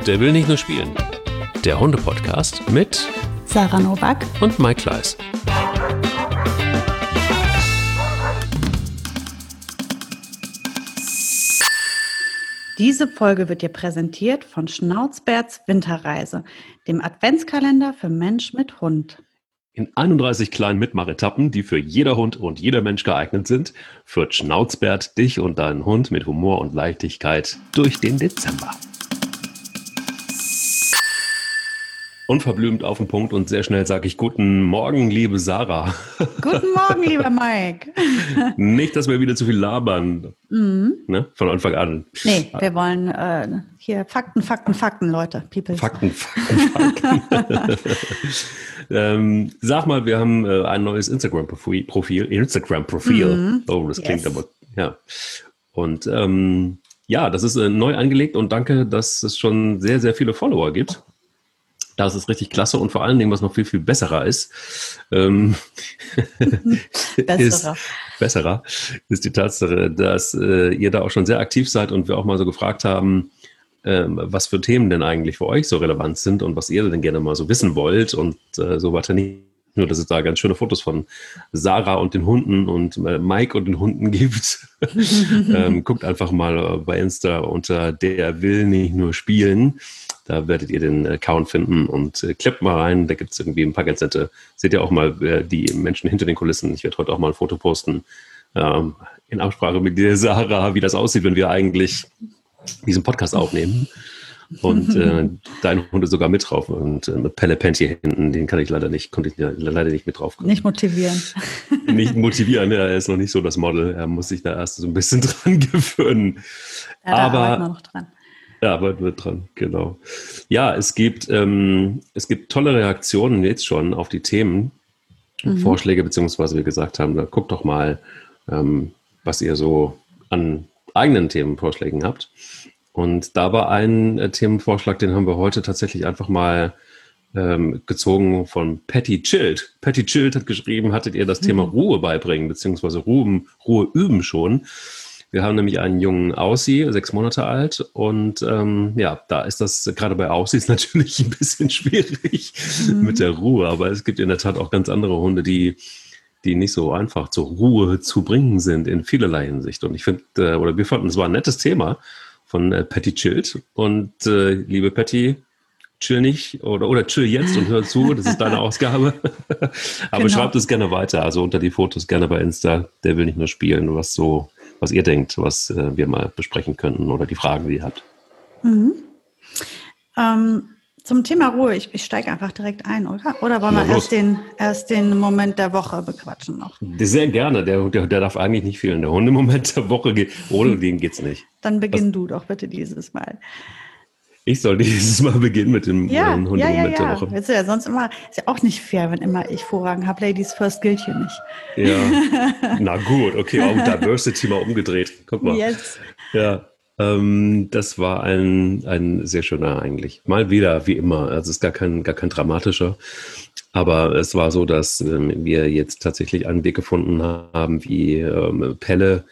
Der will nicht nur spielen. Der Hunde-Podcast mit Sarah Nowak und Mike Kleiss. Diese Folge wird dir präsentiert von Schnauzbärts Winterreise, dem Adventskalender für Mensch mit Hund. In 31 kleinen Mitmachetappen, die für jeder Hund und jeder Mensch geeignet sind, führt Schnauzbärt dich und deinen Hund mit Humor und Leichtigkeit durch den Dezember. Unverblümt auf den Punkt und sehr schnell sage ich guten Morgen, liebe Sarah. Guten Morgen, lieber Mike. Nicht, dass wir wieder zu viel labern, ne? Von Anfang an. Nee, wir wollen hier Fakten, Leute. People. Fakten. Sag mal, wir haben ein neues Instagram-Profil. Oh, das klingt aber, ja. Und ja, das ist neu angelegt und danke, dass es schon sehr, sehr viele Follower gibt. Das ist richtig klasse und vor allen Dingen, was noch viel, viel besserer ist, ist die Tatsache, dass ihr da auch schon sehr aktiv seid und wir auch mal so gefragt haben, was für Themen denn eigentlich für euch so relevant sind und was ihr denn gerne mal so wissen wollt und so weiter. Nicht nur, dass es da ganz schöne Fotos von Sarah und den Hunden und Mike und den Hunden gibt. Guckt einfach mal bei Insta unter Der will nicht nur spielen. Da werdet ihr den Account finden und kleppt mal rein. Da gibt es irgendwie ein paar ganz nette. Seht ihr auch mal die Menschen hinter den Kulissen. Ich werde heute auch mal ein Foto posten in Absprache mit dir, Sarah, wie das aussieht, wenn wir eigentlich diesen Podcast aufnehmen. Und dein Hund ist sogar mit drauf. Und mit Pelle Pent hier hinten, den konnte ich leider nicht mit drauf kommen. Nicht motivieren. Nicht motivieren, er ist noch nicht so das Model. Er muss sich da erst so ein bisschen dran gewöhnen. Ja, da arbeiten wir noch dran. Ja, aber wird dran, genau. Ja, es gibt tolle Reaktionen jetzt schon auf die Themen, Vorschläge, beziehungsweise wir gesagt haben, da guckt doch mal, was ihr so an eigenen Themenvorschlägen habt. Und da war ein Themenvorschlag, den haben wir heute tatsächlich einfach mal gezogen von Patty Chilled. Patty Chilled hat geschrieben, hattet ihr das Thema Ruhe beibringen, beziehungsweise Ruhe üben schon? Wir haben nämlich einen jungen Aussie, 6 Monate alt und ja, da ist das gerade bei Aussies natürlich ein bisschen schwierig mit der Ruhe, aber es gibt in der Tat auch ganz andere Hunde, die nicht so einfach zur Ruhe zu bringen sind in vielerlei Hinsicht und ich finde, oder wir fanden, es war ein nettes Thema von Patty Chilled und liebe Patty, chill nicht oder chill jetzt und hör zu, das ist deine Ausgabe. Aber genau. Schreibt es gerne weiter, also unter die Fotos gerne bei Insta, der will nicht nur spielen, was ihr denkt, was wir mal besprechen könnten oder die Fragen, die ihr habt. Zum Thema Ruhe, ich steige einfach direkt ein, oder? Oder wollen wir erst den Moment der Woche bequatschen noch? Sehr gerne, der darf eigentlich nicht fehlen. Der Hundemoment der Woche, ohne den geht's nicht. Dann beginn du doch bitte dieses Mal. Ich soll dieses Mal beginnen mit dem Hundemoment der Woche. Weißt du ja, sonst immer, ist ja auch nicht fair, wenn immer ich Vorrang habe. Ladies first gilt hier nicht. Ja, na gut, okay, auch Diversity mal umgedreht. Guck mal. Yes. Ja, das war ein sehr schöner eigentlich. Mal wieder, wie immer. Also es ist gar kein dramatischer. Aber es war so, dass wir jetzt tatsächlich einen Weg gefunden haben, wie Pelle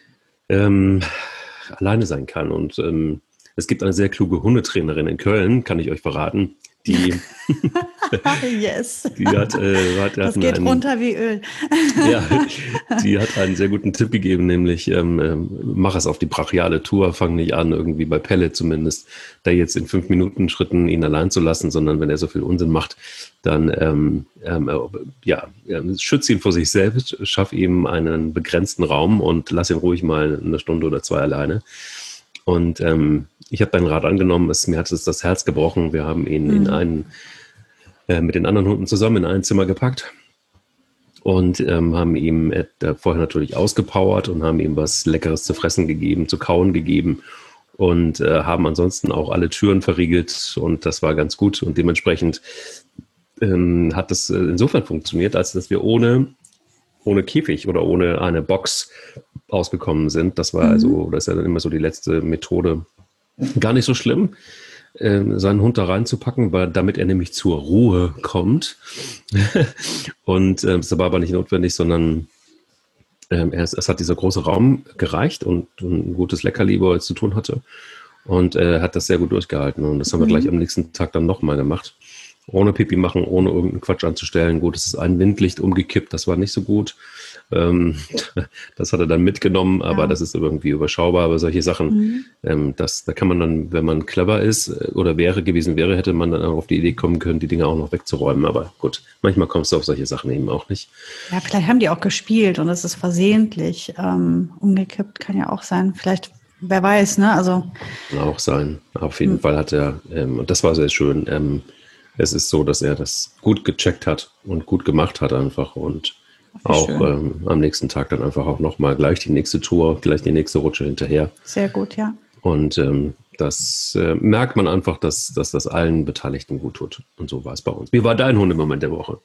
alleine sein kann. Und es gibt eine sehr kluge Hundetrainerin in Köln, kann ich euch verraten, die yes. Die hat das geht runter wie Öl. Ja, die hat einen sehr guten Tipp gegeben, nämlich mach es auf die brachiale Tour, fang nicht an, irgendwie bei Pelle zumindest, da jetzt in 5-Minuten-Schritten ihn allein zu lassen, sondern wenn er so viel Unsinn macht, dann schütze ihn vor sich selbst, schaff ihm einen begrenzten Raum und lass ihn ruhig mal 1 Stunde oder 2 alleine. Und ich habe deinen Rat angenommen, mir hat es das Herz gebrochen. Wir haben ihn mit den anderen Hunden zusammen in ein Zimmer gepackt und haben ihm vorher natürlich ausgepowert und haben ihm was Leckeres zu fressen gegeben, zu kauen gegeben und haben ansonsten auch alle Türen verriegelt und das war ganz gut und dementsprechend hat das insofern funktioniert, als dass wir ohne Käfig oder ohne eine Box ausgekommen sind. Das war das ist ja dann immer so die letzte Methode. Gar nicht so schlimm, seinen Hund da reinzupacken, damit er nämlich zur Ruhe kommt. Und das war aber nicht notwendig, sondern es hat dieser große Raum gereicht und ein gutes Leckerli, wo er zu tun hatte. Und hat das sehr gut durchgehalten. Und das haben wir gleich am nächsten Tag dann nochmal gemacht. Ohne Pipi machen, ohne irgendeinen Quatsch anzustellen. Gut, es ist ein Windlicht umgekippt, das war nicht so gut. Das hat er dann mitgenommen, aber das ist irgendwie überschaubar. Aber solche Sachen, da kann man dann, wenn man clever ist oder gewesen wäre, hätte man dann auch auf die Idee kommen können, die Dinge auch noch wegzuräumen. Aber gut, manchmal kommst du auf solche Sachen eben auch nicht. Ja, vielleicht haben die auch gespielt und es ist versehentlich umgekippt, kann ja auch sein. Vielleicht, wer weiß, ne? Also kann auch sein. Auf jeden Fall hat er, und das war sehr schön, es ist so, dass er das gut gecheckt hat und gut gemacht hat einfach und auch am nächsten Tag dann einfach auch nochmal gleich die nächste Tour, gleich die nächste Rutsche hinterher. Sehr gut, ja. Und das merkt man einfach, dass das allen Beteiligten gut tut. Und so war es bei uns. Wie war dein Hundemoment der Woche?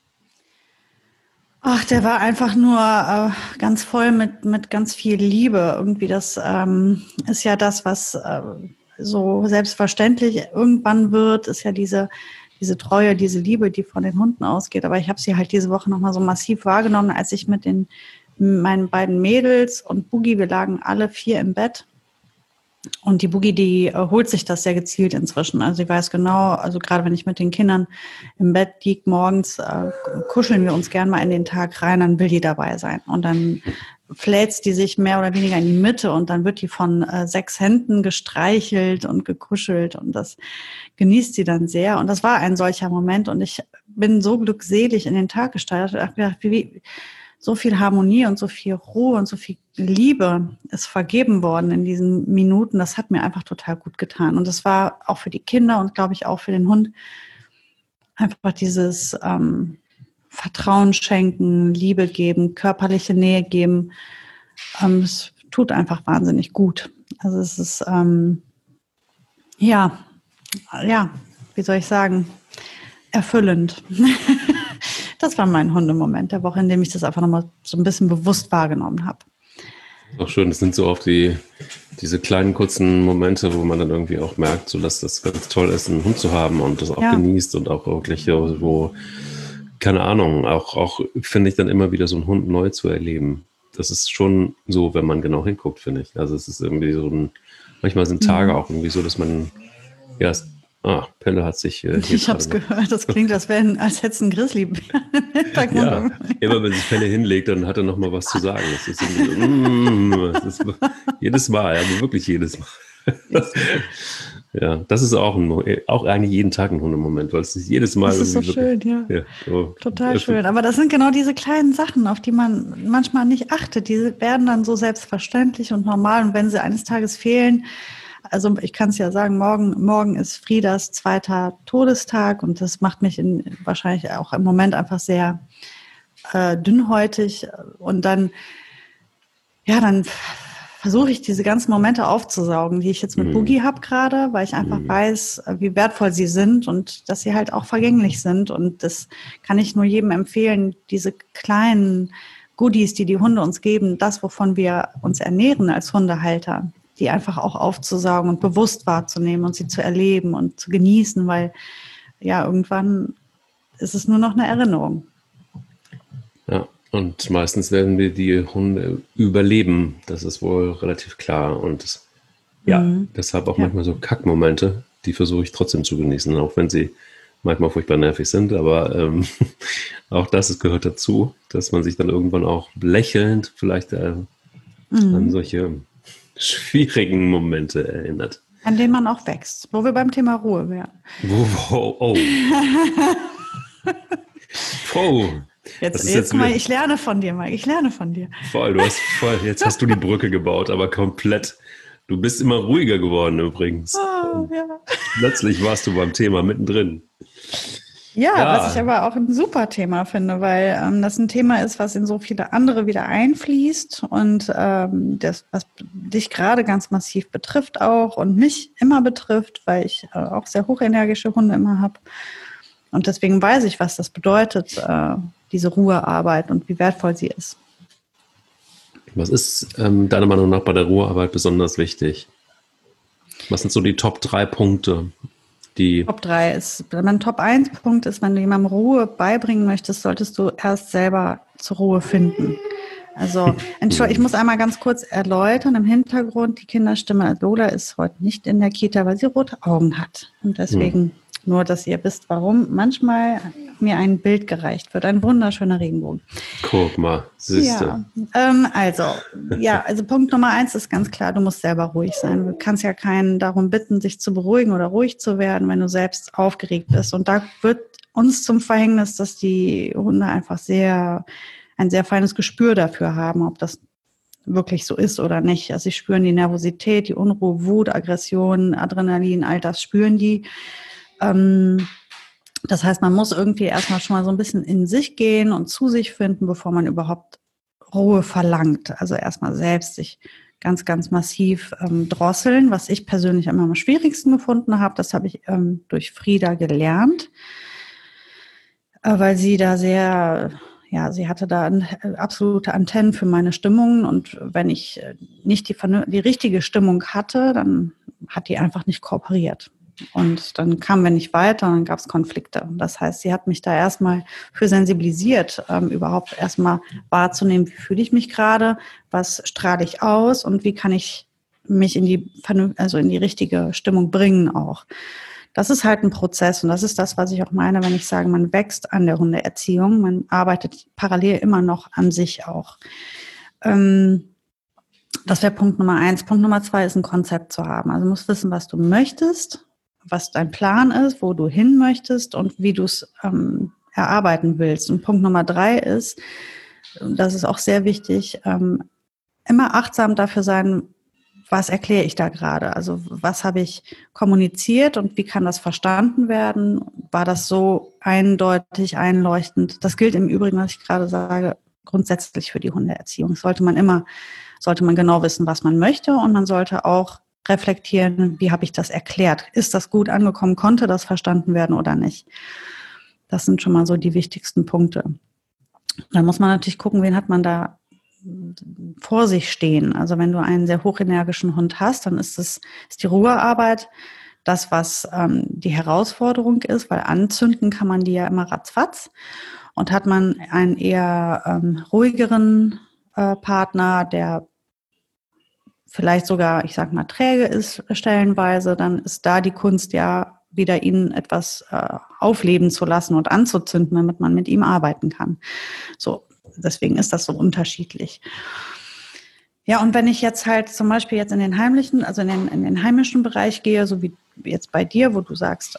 Ach, der war einfach nur ganz voll mit ganz viel Liebe. Irgendwie das ist ja das, was so selbstverständlich irgendwann wird, ist ja diese Treue, diese Liebe, die von den Hunden ausgeht. Aber ich habe sie halt diese Woche nochmal so massiv wahrgenommen, als ich mit meinen beiden Mädels und Boogie, wir lagen alle 4 im Bett. Und die Boogie, die holt sich das sehr gezielt inzwischen. Also sie weiß genau, also gerade wenn ich mit den Kindern im Bett liege morgens, kuscheln wir uns gern mal in den Tag rein, dann will die dabei sein. Und dann fläzt die sich mehr oder weniger in die Mitte und dann wird die von 6 Händen gestreichelt und gekuschelt und das genießt sie dann sehr. Und das war ein solcher Moment und ich bin so glückselig in den Tag gestartet. Ich habe gedacht, wie so viel Harmonie und so viel Ruhe und so viel Liebe ist vergeben worden in diesen Minuten. Das hat mir einfach total gut getan. Und das war auch für die Kinder und glaube ich auch für den Hund einfach dieses Vertrauen schenken, Liebe geben, körperliche Nähe geben. Es tut einfach wahnsinnig gut. Also es ist, ja, wie soll ich sagen, erfüllend. Das war mein Hundemoment der Woche, in dem ich das einfach nochmal so ein bisschen bewusst wahrgenommen habe. Auch schön, das sind so oft diese kleinen, kurzen Momente, wo man dann irgendwie auch merkt, so dass das ganz toll ist, einen Hund zu haben und das auch genießt und auch wirklich so, keine Ahnung, auch finde ich dann immer wieder so einen Hund neu zu erleben. Das ist schon so, wenn man genau hinguckt, finde ich. Also es ist irgendwie so manchmal sind Tage auch irgendwie so, dass man, Pelle hat sich ich habe es gehört, das klingt, als hätte es ein Grizzly ja, immer wenn sich Pelle hinlegt, dann hat er noch mal was zu sagen. Das ist irgendwie so, jedes Mal, aber wirklich jedes Mal. Ja, das ist auch eigentlich jeden Tag ein Hundemoment, weil es ist jedes Mal. Das ist so schön, total schön. Aber das sind genau diese kleinen Sachen, auf die man manchmal nicht achtet. Die werden dann so selbstverständlich und normal. Und wenn sie eines Tages fehlen, also ich kann es ja sagen, morgen ist Friedas 2. Todestag und das macht mich wahrscheinlich auch im Moment einfach sehr dünnhäutig. Und dann versuche ich diese ganzen Momente aufzusaugen, die ich jetzt mit Boogie habe gerade, weil ich einfach weiß, wie wertvoll sie sind und dass sie halt auch vergänglich sind. Und das kann ich nur jedem empfehlen, diese kleinen Goodies, die Hunde uns geben, das, wovon wir uns ernähren als Hundehalter, die einfach auch aufzusaugen und bewusst wahrzunehmen und sie zu erleben und zu genießen, weil irgendwann ist es nur noch eine Erinnerung. Ja, und meistens werden wir die Hunde überleben, das ist wohl relativ klar und deshalb auch manchmal so Kackmomente, die versuche ich trotzdem zu genießen, auch wenn sie manchmal furchtbar nervig sind, aber auch das gehört dazu, dass man sich dann irgendwann auch lächelnd vielleicht an solche schwierigen Momente erinnert. An denen man auch wächst, wo wir beim Thema Ruhe wären. Jetzt mal, ich lerne von dir, Mike, ich lerne von dir. Jetzt hast du die Brücke gebaut, aber komplett. Du bist immer ruhiger geworden übrigens. Plötzlich warst du beim Thema mittendrin. Ja, was ich aber auch ein super Thema finde, weil das ein Thema ist, was in so viele andere wieder einfließt und das, was dich gerade ganz massiv betrifft auch und mich immer betrifft, weil ich auch sehr hochenergische Hunde immer habe. Und deswegen weiß ich, was das bedeutet, diese Ruhearbeit und wie wertvoll sie ist. Was ist deiner Meinung nach bei der Ruhearbeit besonders wichtig? Was sind so die Top 3 Punkte? Top 3 ist, mein Top 1 Punkt ist, wenn du jemandem Ruhe beibringen möchtest, solltest du erst selber zur Ruhe finden. Also, Entschuldigung, ich muss einmal ganz kurz erläutern. Im Hintergrund, die Kinderstimme Lola ist heute nicht in der Kita, weil sie rote Augen hat. Und deswegen, nur, dass ihr wisst, warum manchmal mir ein Bild gereicht wird. Ein wunderschöner Regenbogen. Guck mal, siehste. Ja, also Punkt Nummer 1 ist ganz klar, du musst selber ruhig sein. Du kannst ja keinen darum bitten, sich zu beruhigen oder ruhig zu werden, wenn du selbst aufgeregt bist. Und da wird uns zum Verhängnis, dass die Hunde einfach ein sehr feines Gespür dafür haben, ob das wirklich so ist oder nicht. Also sie spüren die Nervosität, die Unruhe, Wut, Aggression, Adrenalin, all das spüren die. Das heißt, man muss irgendwie erstmal schon mal so ein bisschen in sich gehen und zu sich finden, bevor man überhaupt Ruhe verlangt. Also erstmal selbst sich ganz, ganz massiv drosseln, was ich persönlich immer am schwierigsten gefunden habe. Das habe ich durch Frieda gelernt, weil sie da sie hatte da absolute Antennen für meine Stimmungen, und wenn ich nicht die richtige Stimmung hatte, dann hat die einfach nicht kooperiert. Und dann kamen wir nicht weiter, dann gab es Konflikte. Das heißt, sie hat mich da erstmal für sensibilisiert, überhaupt erstmal wahrzunehmen, wie fühle ich mich gerade, was strahle ich aus und wie kann ich mich in die richtige Stimmung bringen auch. Das ist halt ein Prozess, und das ist das, was ich auch meine, wenn ich sage, man wächst an der Hundeerziehung, man arbeitet parallel immer noch an sich auch. Das wäre Punkt Nummer 1. Punkt Nummer 2 ist, ein Konzept zu haben. Also du musst wissen, was du möchtest, was dein Plan ist, wo du hin möchtest und wie du es erarbeiten willst. Und Punkt Nummer 3 ist, das ist auch sehr wichtig, immer achtsam dafür sein, was erkläre ich da gerade? Also was habe ich kommuniziert und wie kann das verstanden werden? War das so eindeutig, einleuchtend? Das gilt im Übrigen, was ich gerade sage, grundsätzlich für die Hundeerziehung. Sollte man genau wissen, was man möchte, und man sollte auch reflektieren, wie habe ich das erklärt? Ist das gut angekommen? Konnte das verstanden werden oder nicht? Das sind schon mal so die wichtigsten Punkte. Da muss man natürlich gucken, wen hat man da vor sich stehen. Also wenn du einen sehr hochenergischen Hund hast, dann ist die Ruhearbeit das, was die Herausforderung ist, weil anzünden kann man die ja immer ratzfatz. Und hat man einen eher ruhigeren Partner, der vielleicht sogar, ich sag mal, träge ist stellenweise, dann ist da die Kunst ja wieder ihn etwas aufleben zu lassen und anzuzünden, damit man mit ihm arbeiten kann. So. Deswegen ist das so unterschiedlich. Ja, und wenn ich jetzt halt zum Beispiel jetzt in den heimlichen, also in den heimischen Bereich gehe, so wie jetzt bei dir, wo du sagst,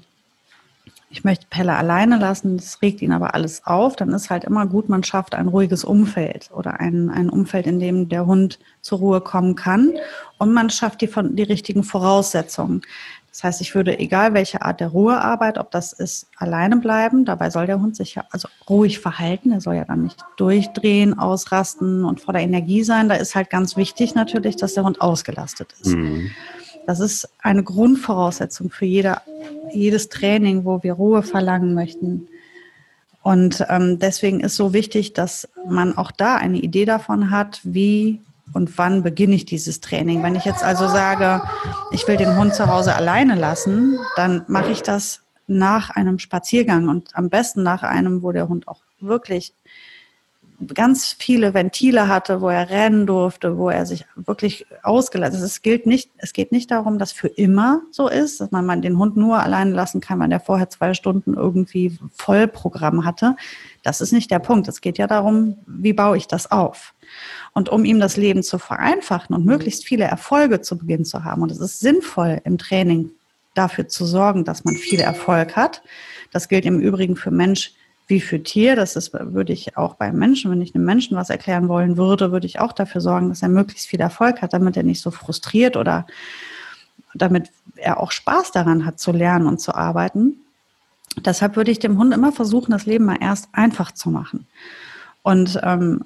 ich möchte Pelle alleine lassen, das regt ihn aber alles auf, dann ist halt immer gut, man schafft ein ruhiges Umfeld oder ein Umfeld, in dem der Hund zur Ruhe kommen kann, und man schafft die richtigen Voraussetzungen. Das heißt, ich würde, egal welche Art der Ruhearbeit, ob das ist, alleine bleiben, dabei soll der Hund sich ja also ruhig verhalten, er soll ja dann nicht durchdrehen, ausrasten und voller Energie sein. Da ist halt ganz wichtig natürlich, dass der Hund ausgelastet ist. Mhm. Das ist eine Grundvoraussetzung für jedes Training, wo wir Ruhe verlangen möchten. Und deswegen ist so wichtig, dass man auch da eine Idee davon hat, wie und wann beginne ich dieses Training. Wenn ich jetzt also sage, ich will den Hund zu Hause alleine lassen, dann mache ich das nach einem Spaziergang und am besten nach einem, wo der Hund auch wirklich ganz viele Ventile hatte, wo er rennen durfte, wo er sich wirklich ausgelassen hat. Es geht nicht darum, dass für immer so ist, dass man den Hund nur alleine lassen kann, weil der vorher 2 Stunden irgendwie Vollprogramm hatte. Das ist nicht der Punkt. Es geht ja darum, wie baue ich das auf? Und um ihm das Leben zu vereinfachen und möglichst viele Erfolge zu Beginn zu haben, und es ist sinnvoll im Training dafür zu sorgen, dass man viel Erfolg hat. Das gilt im Übrigen für Mensch wie für Tier. Würde ich auch beim Menschen, wenn ich einem Menschen was erklären wollen würde, würde ich auch dafür sorgen, dass er möglichst viel Erfolg hat, damit er nicht so frustriert oder damit er auch Spaß daran hat zu lernen und zu arbeiten. Deshalb würde ich dem Hund immer versuchen, das Leben mal erst einfach zu machen. Und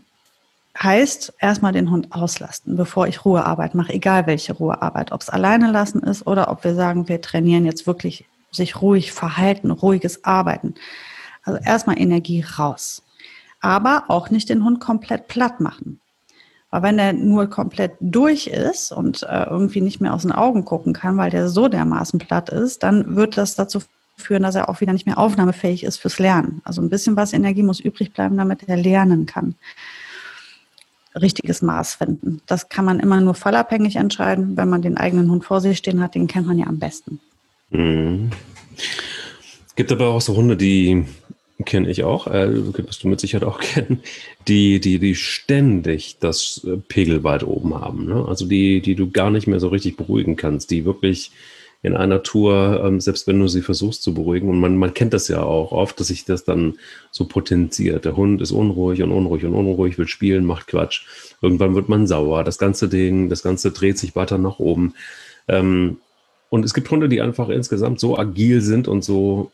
heißt, erstmal den Hund auslasten, bevor ich Ruhearbeit mache, egal welche Ruhearbeit, ob es alleine lassen ist oder ob wir sagen, wir trainieren jetzt wirklich sich ruhig verhalten, ruhiges Arbeiten. Also erstmal Energie raus. Aber auch nicht den Hund komplett platt machen. Weil wenn der nur komplett durch ist und irgendwie nicht mehr aus den Augen gucken kann, weil der so dermaßen platt ist, dann wird das dazu führen, dass er auch wieder nicht mehr aufnahmefähig ist fürs Lernen. Also ein bisschen was Energie muss übrig bleiben, damit er lernen kann. richtiges Maß finden. Das kann man immer nur fallabhängig entscheiden. Wenn man den eigenen Hund vor sich stehen hat, den kennt man ja am besten. Mhm. Es gibt aber auch so Hunde, die kenne ich auch, wirst du mit Sicherheit auch kennen, die ständig das Pegel weit oben haben. Ne? Also die du gar nicht mehr so richtig beruhigen kannst, die wirklich in einer Tour, selbst wenn du sie versuchst zu beruhigen, und man kennt das ja auch oft, dass sich das dann so potenziert. Der Hund ist unruhig, will spielen, macht Quatsch. Irgendwann wird man sauer. Das Ganze dreht sich weiter nach oben. Und es gibt Hunde, die einfach insgesamt so agil sind und so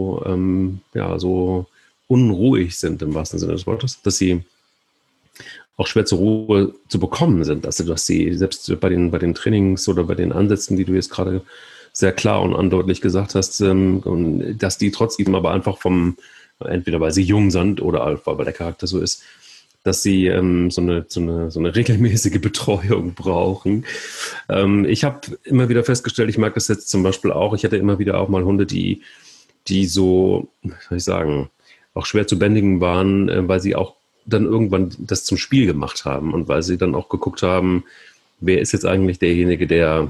unruhig sind im wahrsten Sinne des Wortes, dass sie auch schwer zur Ruhe zu bekommen sind. Also dass sie selbst bei den Trainings oder bei den Ansätzen, die du jetzt gerade sehr klar und andeutlich gesagt hast, dass die trotzdem aber einfach entweder weil sie jung sind oder weil der Charakter so ist, dass sie so eine regelmäßige Betreuung brauchen. Ich habe immer wieder festgestellt, ich merke das jetzt zum Beispiel auch, ich hatte immer wieder auch mal Hunde, die so, wie soll ich sagen, auch schwer zu bändigen waren, weil sie auch dann irgendwann das zum Spiel gemacht haben und weil sie dann auch geguckt haben, wer ist jetzt eigentlich derjenige, der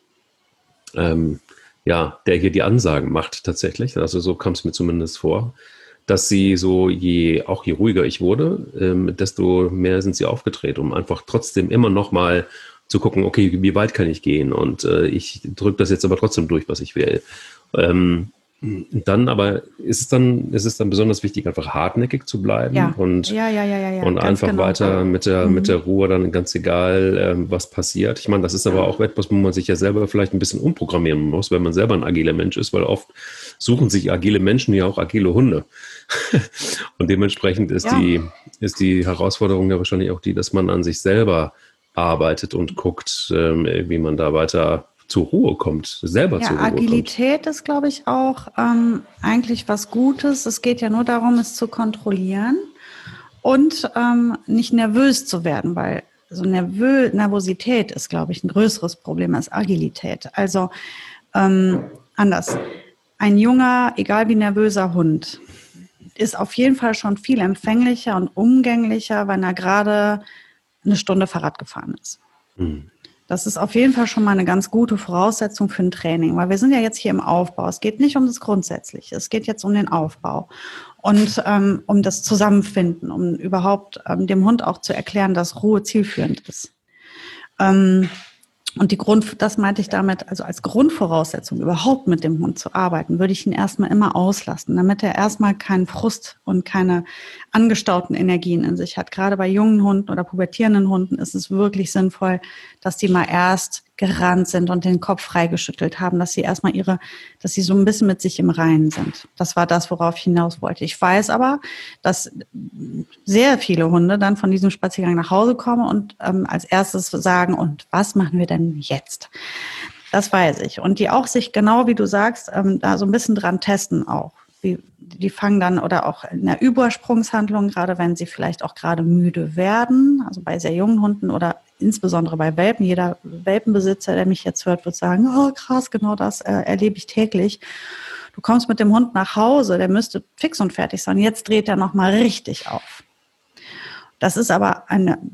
hier die Ansagen macht tatsächlich. Also so kam es mir zumindest vor, dass sie so, je ruhiger ich wurde, desto mehr sind sie aufgedreht, um einfach trotzdem immer noch mal zu gucken, okay, wie weit kann ich gehen? Und ich drücke das jetzt aber trotzdem durch, was ich will. Dann aber ist es dann besonders wichtig, einfach hartnäckig zu bleiben und einfach genau. Weiter mit der Ruhe, dann ganz egal, was passiert. Ich meine, das ist aber auch etwas, wo man sich ja selber vielleicht ein bisschen umprogrammieren muss, wenn man selber ein agiler Mensch ist, weil oft suchen sich agile Menschen ja auch agile Hunde. Und dementsprechend ist die Herausforderung ja wahrscheinlich auch die, dass man an sich selber arbeitet und guckt, wie man da weiter zur Ruhe kommt, selber zur Ruhe Agilität kommt. Ist, glaube ich, auch eigentlich was Gutes. Es geht ja nur darum, es zu kontrollieren und nicht nervös zu werden, weil so Nervosität ist, glaube ich, ein größeres Problem als Agilität. Also anders. Ein junger, egal wie nervöser Hund ist auf jeden Fall schon viel empfänglicher und umgänglicher, wenn er gerade eine Stunde Fahrrad gefahren ist. Mhm. Das ist auf jeden Fall schon mal eine ganz gute Voraussetzung für ein Training, weil wir sind ja jetzt hier im Aufbau. Es geht nicht um das Grundsätzliche, es geht jetzt um den Aufbau und um das Zusammenfinden, um überhaupt dem Hund auch zu erklären, dass Ruhe zielführend ist. Und das meinte ich damit, also als Grundvoraussetzung überhaupt mit dem Hund zu arbeiten, würde ich ihn erstmal immer auslassen, damit er erstmal keinen Frust und keine angestauten Energien in sich hat. Gerade bei jungen Hunden oder pubertierenden Hunden ist es wirklich sinnvoll, dass die mal erst gerannt sind und den Kopf freigeschüttelt haben, dass sie so ein bisschen mit sich im Reinen sind. Das war das, worauf ich hinaus wollte. Ich weiß aber, dass sehr viele Hunde dann von diesem Spaziergang nach Hause kommen und als erstes sagen, und was machen wir denn jetzt? Das weiß ich. Und die auch sich genau, wie du sagst, da so ein bisschen dran testen auch. Die fangen dann oder auch in der Übersprungshandlung, gerade wenn sie vielleicht auch gerade müde werden, also bei sehr jungen Hunden oder insbesondere bei Welpen. Jeder Welpenbesitzer, der mich jetzt hört, wird sagen, oh krass, genau das erlebe ich täglich. Du kommst mit dem Hund nach Hause, der müsste fix und fertig sein. Jetzt dreht er nochmal richtig auf. Das ist aber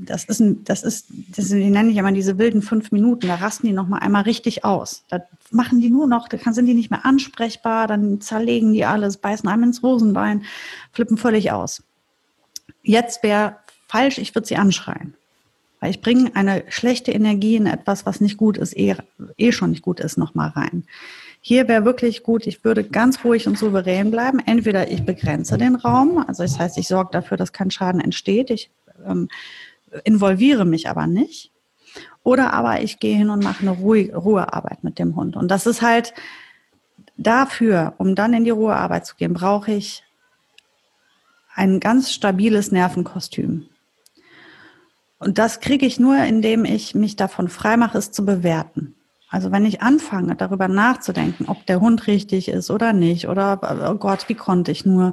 die nenne ich immer diese wilden 5 Minuten, da rasten die nochmal einmal richtig aus. Da machen die nur noch, da sind die nicht mehr ansprechbar, dann zerlegen die alles, beißen einem ins Hosenbein, flippen völlig aus. Jetzt wäre falsch, ich würde sie anschreien. Weil ich bringe eine schlechte Energie in etwas, was nicht gut ist, schon nicht gut ist, nochmal rein. Hier wäre wirklich gut, ich würde ganz ruhig und souverän bleiben. Entweder ich begrenze den Raum, also das heißt, ich sorge dafür, dass kein Schaden entsteht. Ich involviere mich aber nicht. Oder aber ich gehe hin und mache eine Ruhearbeit mit dem Hund. Und das ist halt dafür, um dann in die Ruhearbeit zu gehen, brauche ich ein ganz stabiles Nervenkostüm. Und das kriege ich nur, indem ich mich davon freimache, es zu bewerten. Also wenn ich anfange, darüber nachzudenken, ob der Hund richtig ist oder nicht, oder oh Gott, wie konnte ich nur,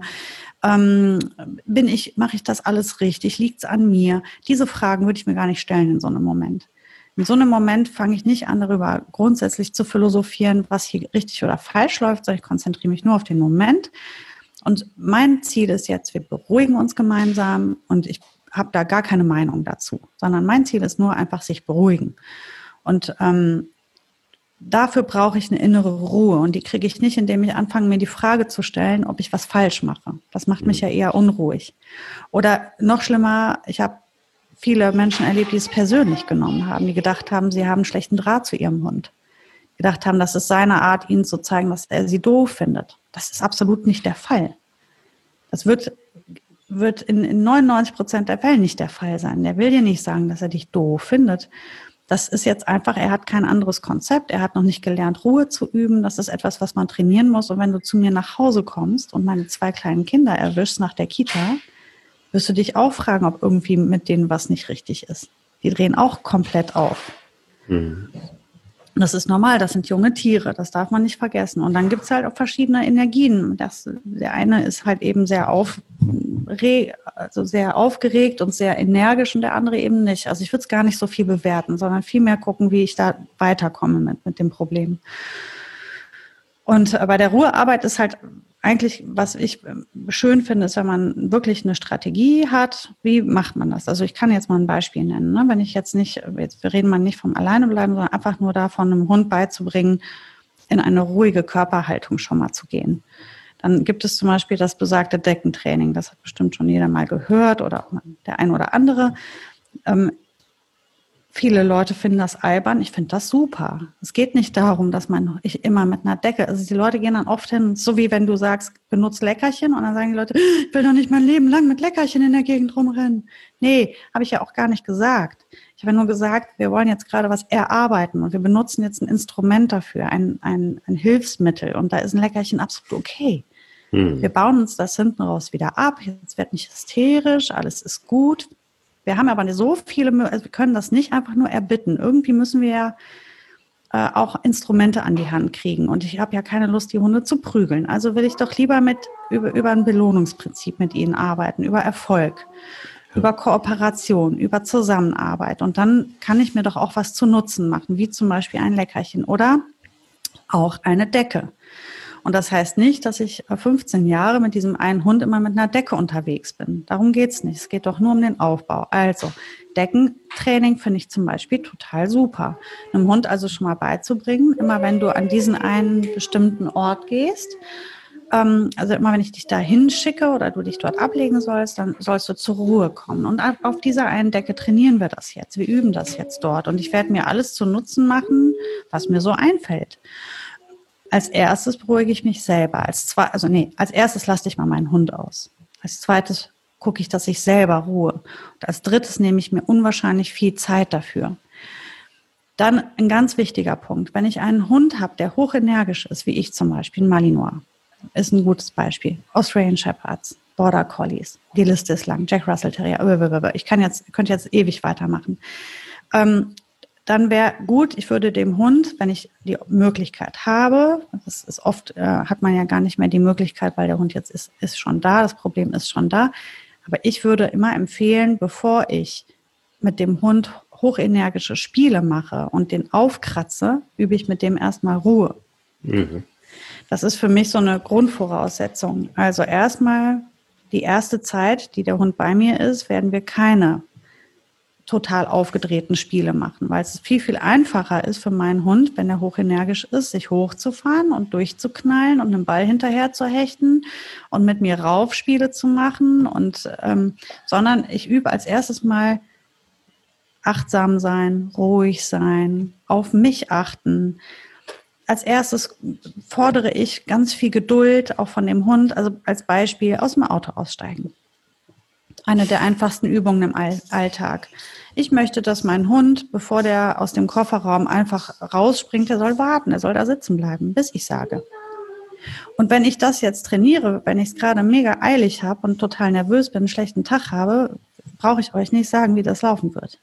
mache ich das alles richtig, liegt es an mir? Diese Fragen würde ich mir gar nicht stellen in so einem Moment. In so einem Moment fange ich nicht an, darüber grundsätzlich zu philosophieren, was hier richtig oder falsch läuft, sondern ich konzentriere mich nur auf den Moment. Und mein Ziel ist jetzt, wir beruhigen uns gemeinsam und ich habe da gar keine Meinung dazu, sondern mein Ziel ist nur einfach sich beruhigen. Und dafür brauche ich eine innere Ruhe und die kriege ich nicht, indem ich anfange, mir die Frage zu stellen, ob ich was falsch mache. Das macht mich ja eher unruhig. Oder noch schlimmer, ich habe viele Menschen erlebt, die es persönlich genommen haben, die gedacht haben, sie haben einen schlechten Draht zu ihrem Hund. Gedacht haben, das ist seine Art, ihnen zu zeigen, dass er sie doof findet. Das ist absolut nicht der Fall. Das wird in 99% der Fälle nicht der Fall sein. Der will dir nicht sagen, dass er dich doof findet. Das ist jetzt einfach, er hat kein anderes Konzept, er hat noch nicht gelernt, Ruhe zu üben. Das ist etwas, was man trainieren muss. Und wenn du zu mir nach Hause kommst und meine 2 kleinen Kinder erwischst nach der Kita, wirst du dich auch fragen, ob irgendwie mit denen was nicht richtig ist. Die drehen auch komplett auf. Mhm. Das ist normal, das sind junge Tiere, das darf man nicht vergessen. Und dann gibt es halt auch verschiedene Energien. Der eine ist halt eben sehr aufgeregt und sehr energisch und der andere eben nicht. Also ich würde es gar nicht so viel bewerten, sondern viel mehr gucken, wie ich da weiterkomme mit dem Problem. Und bei der Ruhearbeit ist halt eigentlich, was ich schön finde, ist, wenn man wirklich eine Strategie hat, wie macht man das? Also ich kann jetzt mal ein Beispiel nennen. Ne? Wenn ich wir reden mal nicht vom Alleinebleiben, sondern einfach nur davon, einem Hund beizubringen, in eine ruhige Körperhaltung schon mal zu gehen. Dann gibt es zum Beispiel das besagte Deckentraining. Das hat bestimmt schon jeder mal gehört oder auch der ein oder andere. Viele Leute finden das albern. Ich finde das super. Es geht nicht darum, dass ich immer mit einer Decke, also die Leute gehen dann oft hin, so wie wenn du sagst, benutzt Leckerchen und dann sagen die Leute, ich will doch nicht mein Leben lang mit Leckerchen in der Gegend rumrennen. Nee, habe ich ja auch gar nicht gesagt. Ich habe nur gesagt, wir wollen jetzt gerade was erarbeiten und wir benutzen jetzt ein Instrument dafür, ein Hilfsmittel und da ist ein Leckerchen absolut okay. Wir bauen uns das hinten raus wieder ab, jetzt wird nicht hysterisch, alles ist gut. Wir haben aber so viele, also wir können das nicht einfach nur erbitten. Irgendwie müssen wir ja auch Instrumente an die Hand kriegen. Und ich habe ja keine Lust, die Hunde zu prügeln. Also will ich doch lieber über ein Belohnungsprinzip mit ihnen arbeiten, über Erfolg, über Kooperation, über Zusammenarbeit. Und dann kann ich mir doch auch was zu Nutzen machen, wie zum Beispiel ein Leckerchen oder auch eine Decke. Und das heißt nicht, dass ich 15 Jahre mit diesem einen Hund immer mit einer Decke unterwegs bin. Darum geht's nicht. Es geht doch nur um den Aufbau. Also Deckentraining finde ich zum Beispiel total super. Einem Hund also schon mal beizubringen, immer wenn du an diesen einen bestimmten Ort gehst, also immer wenn ich dich da hinschicke oder du dich dort ablegen sollst, dann sollst du zur Ruhe kommen. Und auf dieser einen Decke trainieren wir das jetzt. Wir üben das jetzt dort. Und ich werde mir alles zu Nutzen machen, was mir so einfällt. Als erstes beruhige ich mich selber. Als erstes lasse ich mal meinen Hund aus. Als zweites gucke ich, dass ich selber ruhe. Und als drittes nehme ich mir unwahrscheinlich viel Zeit dafür. Dann ein ganz wichtiger Punkt. Wenn ich einen Hund habe, der hochenergisch ist, wie ich zum Beispiel, ein Malinois, ist ein gutes Beispiel. Australian Shepherds, Border Collies, die Liste ist lang, Jack Russell Terrier, ich könnte jetzt ewig weitermachen. Dann wäre gut, ich würde dem Hund, wenn ich die Möglichkeit habe, das ist oft, hat man ja gar nicht mehr die Möglichkeit, weil der Hund jetzt ist schon da, das Problem ist schon da, aber ich würde immer empfehlen, bevor ich mit dem Hund hochenergische Spiele mache und den aufkratze, übe ich mit dem erstmal Ruhe. Mhm. Das ist für mich so eine Grundvoraussetzung. Also erstmal die erste Zeit, die der Hund bei mir ist, werden wir keine total aufgedrehten Spiele machen, weil es viel, viel einfacher ist für meinen Hund, wenn er hochenergisch ist, sich hochzufahren und durchzuknallen und einen Ball hinterher zu hechten und mit mir Raufspiele zu machen sondern ich übe als erstes mal achtsam sein, ruhig sein, auf mich achten. Als erstes fordere ich ganz viel Geduld, auch von dem Hund, also als Beispiel aus dem Auto aussteigen. Eine der einfachsten Übungen im Alltag. Ich möchte, dass mein Hund, bevor der aus dem Kofferraum einfach rausspringt, der soll warten, der soll da sitzen bleiben, bis ich sage. Und wenn ich das jetzt trainiere, wenn ich es gerade mega eilig habe und total nervös bin, einen schlechten Tag habe, brauche ich euch nicht sagen, wie das laufen wird.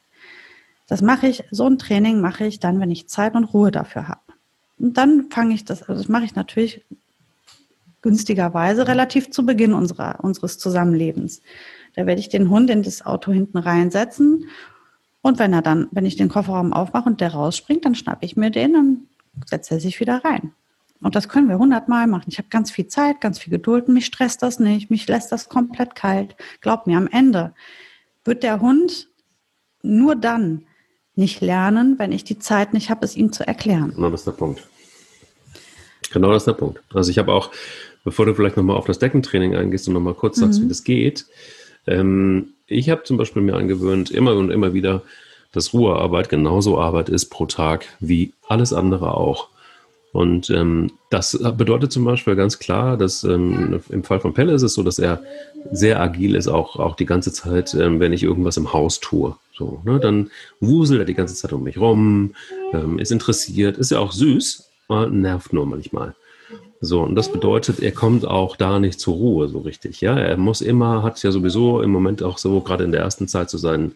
So ein Training mache ich dann, wenn ich Zeit und Ruhe dafür habe. Und dann das mache ich natürlich günstigerweise relativ zu Beginn unseres Zusammenlebens. Da werde ich den Hund in das Auto hinten reinsetzen und wenn ich den Kofferraum aufmache und der rausspringt, dann schnappe ich mir den, dann setzt er sich wieder rein. Und das können wir 100-mal machen. Ich habe ganz viel Zeit, ganz viel Geduld und mich stresst das nicht, mich lässt das komplett kalt. Glaub mir, am Ende wird der Hund nur dann nicht lernen, wenn ich die Zeit nicht habe, es ihm zu erklären. Genau, das ist der Punkt. Genau, das ist der Punkt. Also ich habe auch, bevor du vielleicht nochmal auf das Deckentraining eingehst und nochmal kurz sagst, wie das geht, ich habe zum Beispiel mir angewöhnt, immer und immer wieder, dass Ruhearbeit genauso Arbeit ist pro Tag wie alles andere auch. Und das bedeutet zum Beispiel ganz klar, dass im Fall von Pelle ist es so, dass er sehr agil ist, auch die ganze Zeit, wenn ich irgendwas im Haus tue. So, ne, dann wuselt er die ganze Zeit um mich rum, ist interessiert, ist ja auch süß, nervt nur manchmal. So, und das bedeutet, er kommt auch da nicht zur Ruhe so richtig. Ja, er muss immer, hat ja sowieso im Moment auch so, gerade in der ersten Zeit, so seinen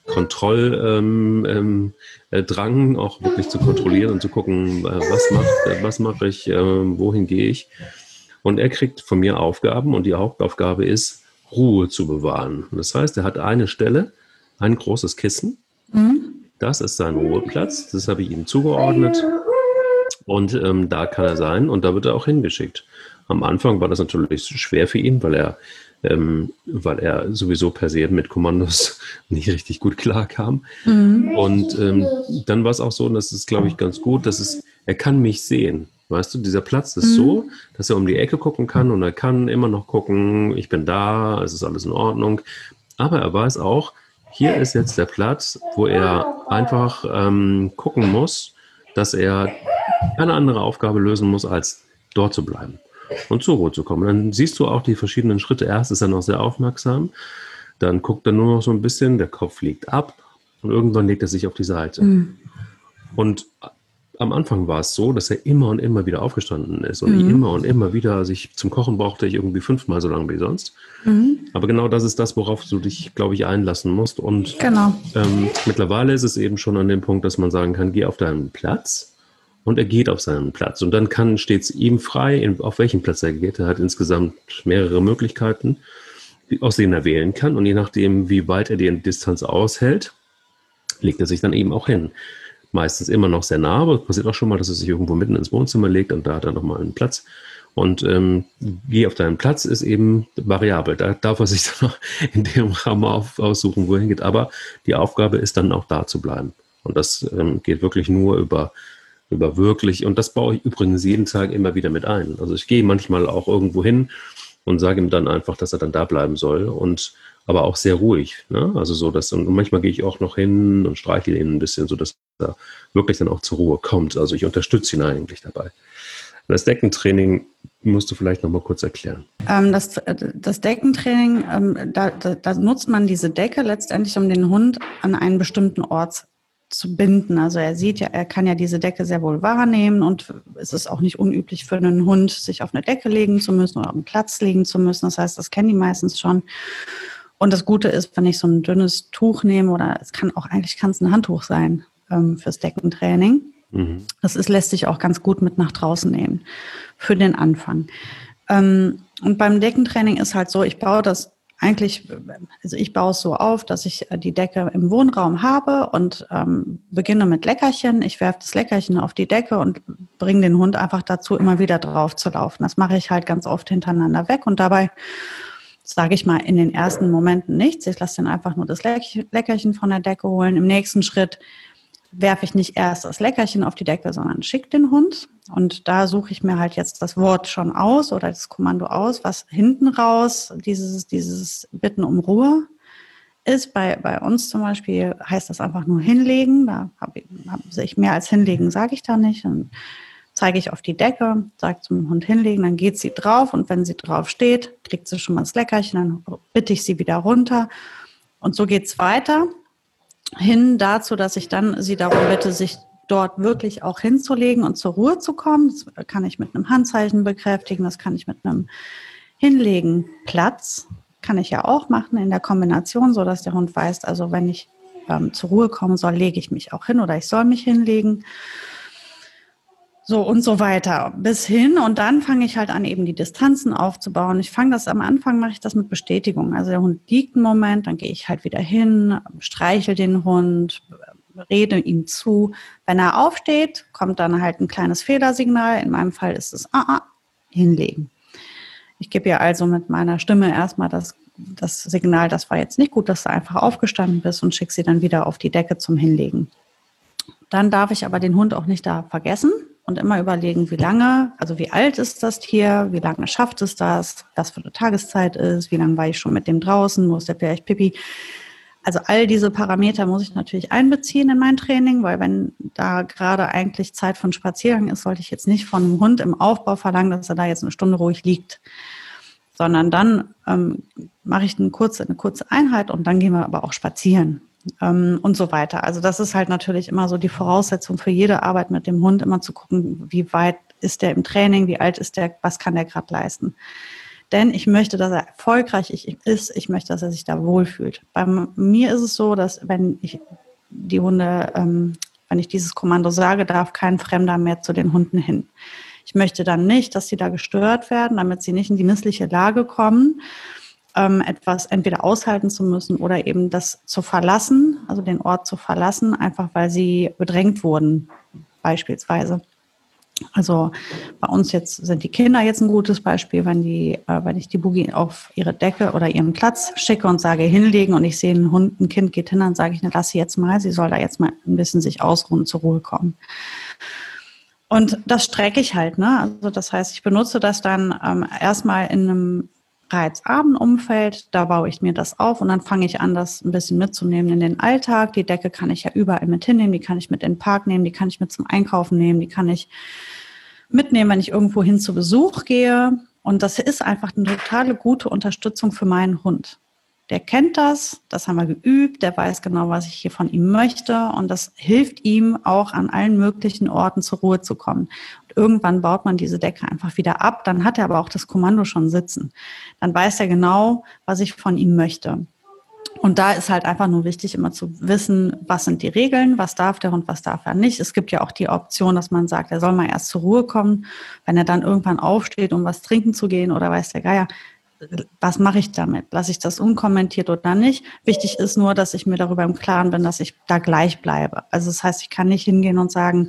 Kontrolldrang auch wirklich zu kontrollieren und zu gucken, was mache ich, wohin gehe ich. Und er kriegt von mir Aufgaben und die Hauptaufgabe ist, Ruhe zu bewahren. Und das heißt, er hat eine Stelle, ein großes Kissen. Das ist sein Ruheplatz. Das habe ich ihm zugeordnet. Und da kann er sein und da wird er auch hingeschickt. Am Anfang war das natürlich schwer für ihn, weil er sowieso per se mit Kommandos nicht richtig gut klarkam. Und dann war es auch so, und das ist, glaube ich, ganz gut, er kann mich sehen. Weißt du, dieser Platz ist so, dass er um die Ecke gucken kann und er kann immer noch gucken, ich bin da, es ist alles in Ordnung. Aber er weiß auch, hier ist jetzt der Platz, wo er einfach gucken muss, dass er keine andere Aufgabe lösen muss, als dort zu bleiben und zur Ruhe zu kommen. Dann siehst du auch die verschiedenen Schritte. Erst ist er noch sehr aufmerksam, dann guckt er nur noch so ein bisschen, der Kopf fliegt ab und irgendwann legt er sich auf die Seite. Und am Anfang war es so, dass er immer und immer wieder aufgestanden ist und immer und immer wieder sich zum Kochen brauchte ich irgendwie 5-mal so lange wie sonst. Aber genau das ist das, worauf du dich, glaube ich, einlassen musst. Und mittlerweile ist es eben schon an dem Punkt, dass man sagen kann, geh auf deinen Platz. Und er geht auf seinen Platz. Und dann steht es ihm frei, auf welchen Platz er geht. Er hat insgesamt mehrere Möglichkeiten, aus denen er wählen kann. Und je nachdem, wie weit er die Distanz aushält, legt er sich dann eben auch hin. Meistens immer noch sehr nah, aber es passiert auch schon mal, dass er sich irgendwo mitten ins Wohnzimmer legt und da hat er nochmal einen Platz. Und geh auf deinen Platz ist eben variabel. Da darf er sich dann noch in dem Rahmen aussuchen, wo er hingeht. Aber die Aufgabe ist dann auch da zu bleiben. Und das geht wirklich nur über wirklich, und das baue ich übrigens jeden Tag immer wieder mit ein. Also ich gehe manchmal auch irgendwo hin und sage ihm dann einfach, dass er dann da bleiben soll aber auch sehr ruhig. Ne? Also so, und manchmal gehe ich auch noch hin und streichle ihn ein bisschen, sodass er wirklich dann auch zur Ruhe kommt. Also ich unterstütze ihn eigentlich dabei. Das Deckentraining musst du vielleicht noch mal kurz erklären. Das Deckentraining, da nutzt man diese Decke letztendlich, um den Hund an einen bestimmten Ort zu binden. Also er kann ja diese Decke sehr wohl wahrnehmen und es ist auch nicht unüblich für einen Hund, sich auf eine Decke legen zu müssen oder auf einen Platz legen zu müssen. Das heißt, das kennen die meistens schon. Und das Gute ist, wenn ich so ein dünnes Tuch nehme oder kann es ein Handtuch sein fürs Deckentraining. Das lässt sich auch ganz gut mit nach draußen nehmen für den Anfang. Und beim Deckentraining ist halt so, ich baue es so auf, dass ich die Decke im Wohnraum habe und beginne mit Leckerchen. Ich werfe das Leckerchen auf die Decke und bringe den Hund einfach dazu, immer wieder drauf zu laufen. Das mache ich halt ganz oft hintereinander weg und dabei sage ich mal in den ersten Momenten nichts. Ich lasse dann einfach nur das Leckerchen von der Decke holen. Im nächsten Schritt werfe ich nicht erst das Leckerchen auf die Decke, sondern schicke den Hund. Und da suche ich mir halt jetzt das Wort schon aus oder das Kommando aus, was hinten raus dieses Bitten um Ruhe ist. Bei uns zum Beispiel heißt das einfach nur hinlegen. Da habe ich mehr als hinlegen, sage ich da nicht. Dann zeige ich auf die Decke, sage zum Hund hinlegen, dann geht sie drauf und wenn sie drauf steht, kriegt sie schon mal das Leckerchen, dann bitte ich sie wieder runter. Und so geht es weiter hin dazu, dass ich dann sie darum bitte, sich dort wirklich auch hinzulegen und zur Ruhe zu kommen. Das kann ich mit einem Handzeichen bekräftigen, das kann ich mit einem Hinlegen Platz, kann ich ja auch machen in der Kombination, so dass der Hund weiß, also wenn ich zur Ruhe kommen soll, lege ich mich auch hin oder ich soll mich hinlegen. So und so weiter bis hin und dann fange ich halt an, eben die Distanzen aufzubauen. Am Anfang mache ich das mit Bestätigung. Also der Hund liegt einen Moment, dann gehe ich halt wieder hin, streichel den Hund, rede ihm zu. Wenn er aufsteht, kommt dann halt ein kleines Fehlersignal. In meinem Fall ist es hinlegen. Ich gebe ja also mit meiner Stimme erstmal das das Signal, das war jetzt nicht gut, dass du einfach aufgestanden bist und schickst sie dann wieder auf die Decke zum Hinlegen. Dann darf ich aber den Hund auch nicht da vergessen und immer überlegen, wie lange, also wie alt ist das Tier, wie lange schafft es das, was für eine Tageszeit ist, wie lange war ich schon mit dem draußen, muss der vielleicht Pipi. Also all diese Parameter muss ich natürlich einbeziehen in mein Training, weil wenn da gerade eigentlich Zeit für einen Spaziergang ist, sollte ich jetzt nicht von einem Hund im Aufbau verlangen, dass er da jetzt eine Stunde ruhig liegt, sondern dann mache ich eine kurze Einheit und dann gehen wir aber auch spazieren und so weiter. Also das ist halt natürlich immer so die Voraussetzung für jede Arbeit mit dem Hund, immer zu gucken, wie weit ist der im Training, wie alt ist der, was kann der gerade leisten. Denn ich möchte, dass er erfolgreich ist, ich möchte, dass er sich da wohlfühlt. Bei mir ist es so, dass wenn ich die Hunde, wenn ich dieses Kommando sage, darf kein Fremder mehr zu den Hunden hin. Ich möchte dann nicht, dass sie da gestört werden, damit sie nicht in die missliche Lage kommen, etwas entweder aushalten zu müssen oder eben das zu verlassen, also den Ort zu verlassen, einfach weil sie bedrängt wurden, beispielsweise. Also bei uns jetzt sind die Kinder jetzt ein gutes Beispiel, wenn ich die Boogie auf ihre Decke oder ihren Platz schicke und sage hinlegen und ich sehe einen Hund, ein Kind geht hin, dann sage ich, na, lass sie jetzt mal, sie soll da jetzt mal ein bisschen sich ausruhen, zur Ruhe kommen. Und das strecke ich halt, ne? Also das heißt, ich benutze das dann erstmal in einem reizarmen Umfeld, da baue ich mir das auf und dann fange ich an, das ein bisschen mitzunehmen in den Alltag. Die Decke kann ich ja überall mit hinnehmen, die kann ich mit in den Park nehmen, die kann ich mit zum Einkaufen nehmen, die kann ich mitnehmen, wenn ich irgendwo hin zu Besuch gehe. Und das ist einfach eine totale gute Unterstützung für meinen Hund. Der kennt das haben wir geübt, der weiß genau, was ich hier von ihm möchte und das hilft ihm auch an allen möglichen Orten zur Ruhe zu kommen. Und irgendwann baut man diese Decke einfach wieder ab, dann hat er aber auch das Kommando schon sitzen. Dann weiß er genau, was ich von ihm möchte. Und da ist halt einfach nur wichtig, immer zu wissen, was sind die Regeln, was darf der Hund, was darf er nicht. Es gibt ja auch die Option, dass man sagt, er soll mal erst zur Ruhe kommen, wenn er dann irgendwann aufsteht, um was trinken zu gehen oder weiß der Geier, was mache ich damit? Lasse ich das unkommentiert oder nicht? Wichtig ist nur, dass ich mir darüber im Klaren bin, dass ich da gleich bleibe. Also das heißt, ich kann nicht hingehen und sagen,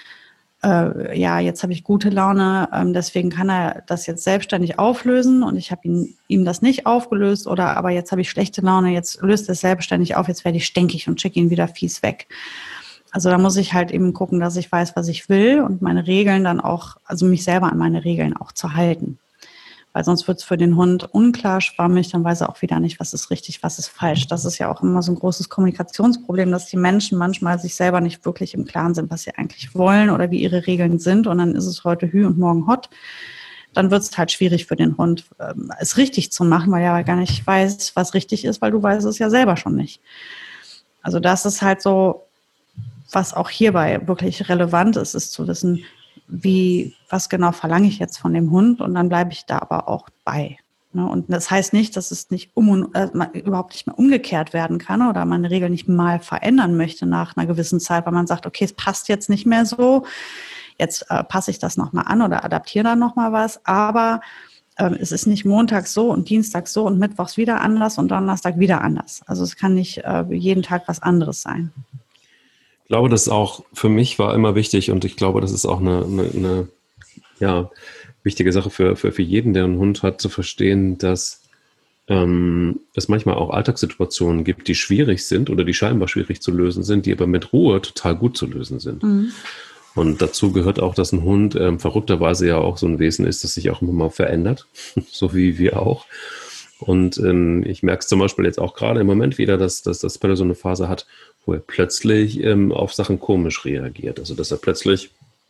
ja, jetzt habe ich gute Laune, deswegen kann er das jetzt selbstständig auflösen und ich habe ihm das nicht aufgelöst oder aber jetzt habe ich schlechte Laune, jetzt löst er es selbstständig auf, jetzt werde ich stinkig und schicke ihn wieder fies weg. Also da muss ich halt eben gucken, dass ich weiß, was ich will und meine Regeln dann auch, also mich selber an meine Regeln auch zu halten. Weil sonst wird es für den Hund unklar, schwammig, dann weiß er auch wieder nicht, was ist richtig, was ist falsch. Das ist ja auch immer so ein großes Kommunikationsproblem, dass die Menschen manchmal sich selber nicht wirklich im Klaren sind, was sie eigentlich wollen oder wie ihre Regeln sind. Und dann ist es heute Hü und morgen Hott. Dann wird es halt schwierig für den Hund, es richtig zu machen, weil er gar nicht weiß, was richtig ist, weil du weißt es ja selber schon nicht. Also das ist halt so, was auch hierbei wirklich relevant ist, ist zu wissen, was genau verlange ich jetzt von dem Hund und dann bleibe ich da aber auch bei. Ne? Und das heißt nicht, dass es nicht überhaupt nicht mehr umgekehrt werden kann oder man eine Regel nicht mal verändern möchte nach einer gewissen Zeit, weil man sagt, okay, es passt jetzt nicht mehr so, jetzt passe ich das nochmal an oder adaptiere da nochmal was, aber es ist nicht montags so und dienstags so und mittwochs wieder anders und Donnerstag wieder anders. Also es kann nicht jeden Tag was anderes sein. Ich glaube, das auch für mich war immer wichtig und ich glaube, das ist auch eine wichtige Sache für jeden, der einen Hund hat, zu verstehen, dass es manchmal auch Alltagssituationen gibt, die schwierig sind oder die scheinbar schwierig zu lösen sind, die aber mit Ruhe total gut zu lösen sind. Mhm. Und dazu gehört auch, dass ein Hund verrückterweise ja auch so ein Wesen ist, das sich auch immer mal verändert, so wie wir auch. Und ich merke es zum Beispiel jetzt auch gerade im Moment wieder, dass Pelle so eine Phase hat, wo er plötzlich auf Sachen komisch reagiert. Also dass er plötzlich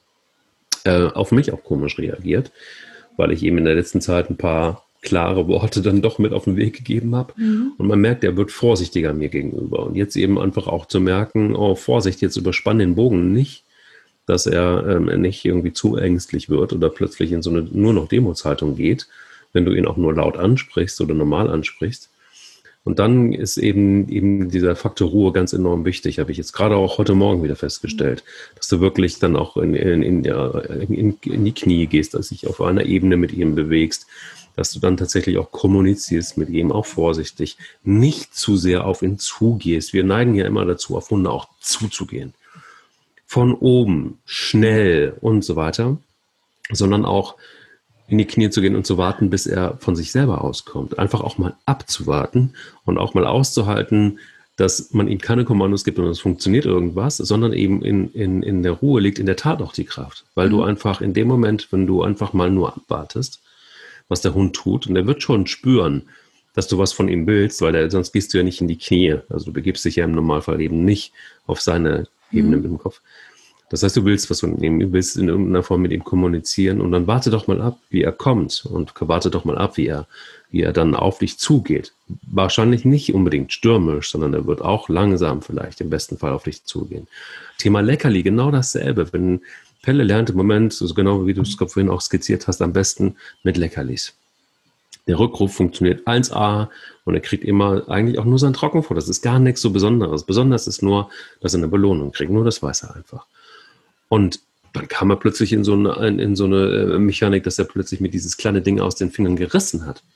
auf mich auch komisch reagiert, weil ich ihm in der letzten Zeit ein paar klare Worte dann doch mit auf den Weg gegeben habe. Mhm. Und man merkt, er wird vorsichtiger mir gegenüber. Und jetzt eben einfach auch zu merken, oh Vorsicht, jetzt überspann den Bogen nicht, dass er nicht irgendwie zu ängstlich wird oder plötzlich in so eine nur noch Demutshaltung geht, wenn du ihn auch nur laut ansprichst oder normal ansprichst. Und dann ist eben dieser Faktor Ruhe ganz enorm wichtig, habe ich jetzt gerade auch heute Morgen wieder festgestellt, dass du wirklich dann auch in die Knie gehst, dass du dich auf einer Ebene mit ihm bewegst, dass du dann tatsächlich auch kommunizierst mit ihm, auch vorsichtig, nicht zu sehr auf ihn zugehst. Wir neigen ja immer dazu, auf Hunde auch zuzugehen. Von oben, schnell und so weiter, sondern auch in die Knie zu gehen und zu warten, bis er von sich selber auskommt. Einfach auch mal abzuwarten und auch mal auszuhalten, dass man ihm keine Kommandos gibt und es funktioniert irgendwas, sondern eben in der Ruhe liegt in der Tat auch die Kraft. Weil du einfach in dem Moment, wenn du einfach mal nur abwartest, was der Hund tut, und der wird schon spüren, dass du was von ihm willst, weil sonst gehst du ja nicht in die Knie. Also du begibst dich ja im Normalfall eben nicht auf seine Ebene im Kopf. Das heißt, du willst was von ihm, du willst in irgendeiner Form mit ihm kommunizieren und dann warte doch mal ab, wie er kommt und warte doch mal ab, wie er dann auf dich zugeht. Wahrscheinlich nicht unbedingt stürmisch, sondern er wird auch langsam vielleicht im besten Fall auf dich zugehen. Thema Leckerli, genau dasselbe. Wenn Pelle lernt im Moment, so genau wie du es vorhin auch skizziert hast, am besten mit Leckerlis. Der Rückruf funktioniert 1A und er kriegt immer eigentlich auch nur sein Trockenfutter. Das ist gar nichts so Besonderes. Besonders ist nur, dass er eine Belohnung kriegt. Nur das weiß er einfach. Und dann kam er plötzlich in so eine Mechanik, dass er plötzlich mit dieses kleine Ding aus den Fingern gerissen hat.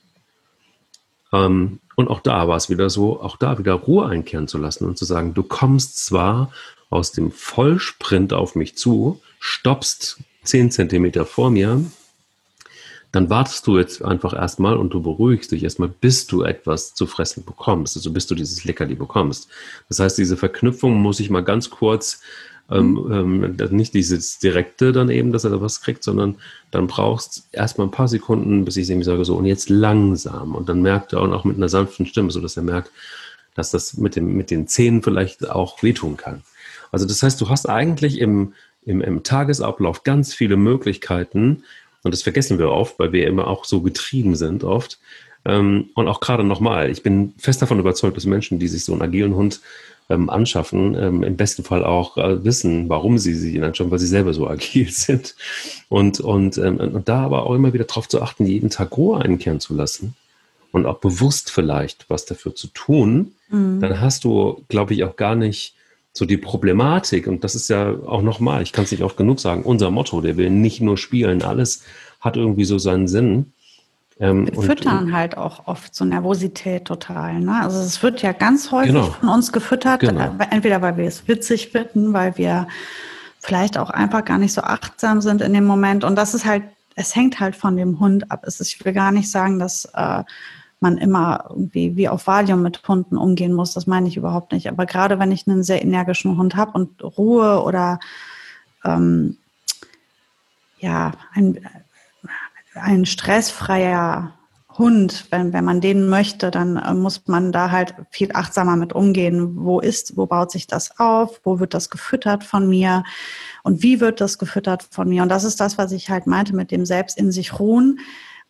Und auch da war es wieder so, auch da wieder Ruhe einkehren zu lassen und zu sagen, du kommst zwar aus dem Vollsprint auf mich zu, stoppst 10 Zentimeter vor mir, dann wartest du jetzt einfach erstmal und du beruhigst dich erstmal, bis du etwas zu fressen bekommst, also bis du dieses Leckerli bekommst. Das heißt, diese Verknüpfung muss ich mal ganz kurz, nicht dieses Direkte dann eben, dass er da was kriegt, sondern dann brauchst erstmal ein paar Sekunden, bis ich ihm sage, so und jetzt langsam. Und dann merkt er auch mit einer sanften Stimme, so dass er merkt, dass das mit den Zähnen vielleicht auch wehtun kann. Also das heißt, du hast eigentlich im Tagesablauf ganz viele Möglichkeiten, und das vergessen wir oft, weil wir immer auch so getrieben sind oft. Und auch gerade nochmal, ich bin fest davon überzeugt, dass Menschen, die sich so einen agilen Hund anschaffen, im besten Fall auch wissen, warum sie ihn anschaffen, weil sie selber so agil sind. Und da aber auch immer wieder darauf zu achten, jeden Tag Ruhe einkehren zu lassen und auch bewusst vielleicht was dafür zu tun, dann hast du, glaube ich, auch gar nicht so die Problematik, und das ist ja auch nochmal, ich kann es nicht oft genug sagen, unser Motto, der will nicht nur spielen, alles hat irgendwie so seinen Sinn. Wir füttern halt auch oft so Nervosität total. Ne? Also es wird ja ganz häufig von uns gefüttert, entweder weil wir es witzig finden, weil wir vielleicht auch einfach gar nicht so achtsam sind in dem Moment. Und das ist halt, es hängt halt von dem Hund ab. Ich will gar nicht sagen, dass man immer irgendwie wie auf Valium mit Hunden umgehen muss. Das meine ich überhaupt nicht. Aber gerade wenn ich einen sehr energischen Hund habe und Ruhe oder ein stressfreier Hund, wenn man den möchte, dann muss man da halt viel achtsamer mit umgehen. Wo baut sich das auf? Wo wird das gefüttert von mir? Und wie wird das gefüttert von mir? Und das ist das, was ich halt meinte mit dem selbst in sich ruhen.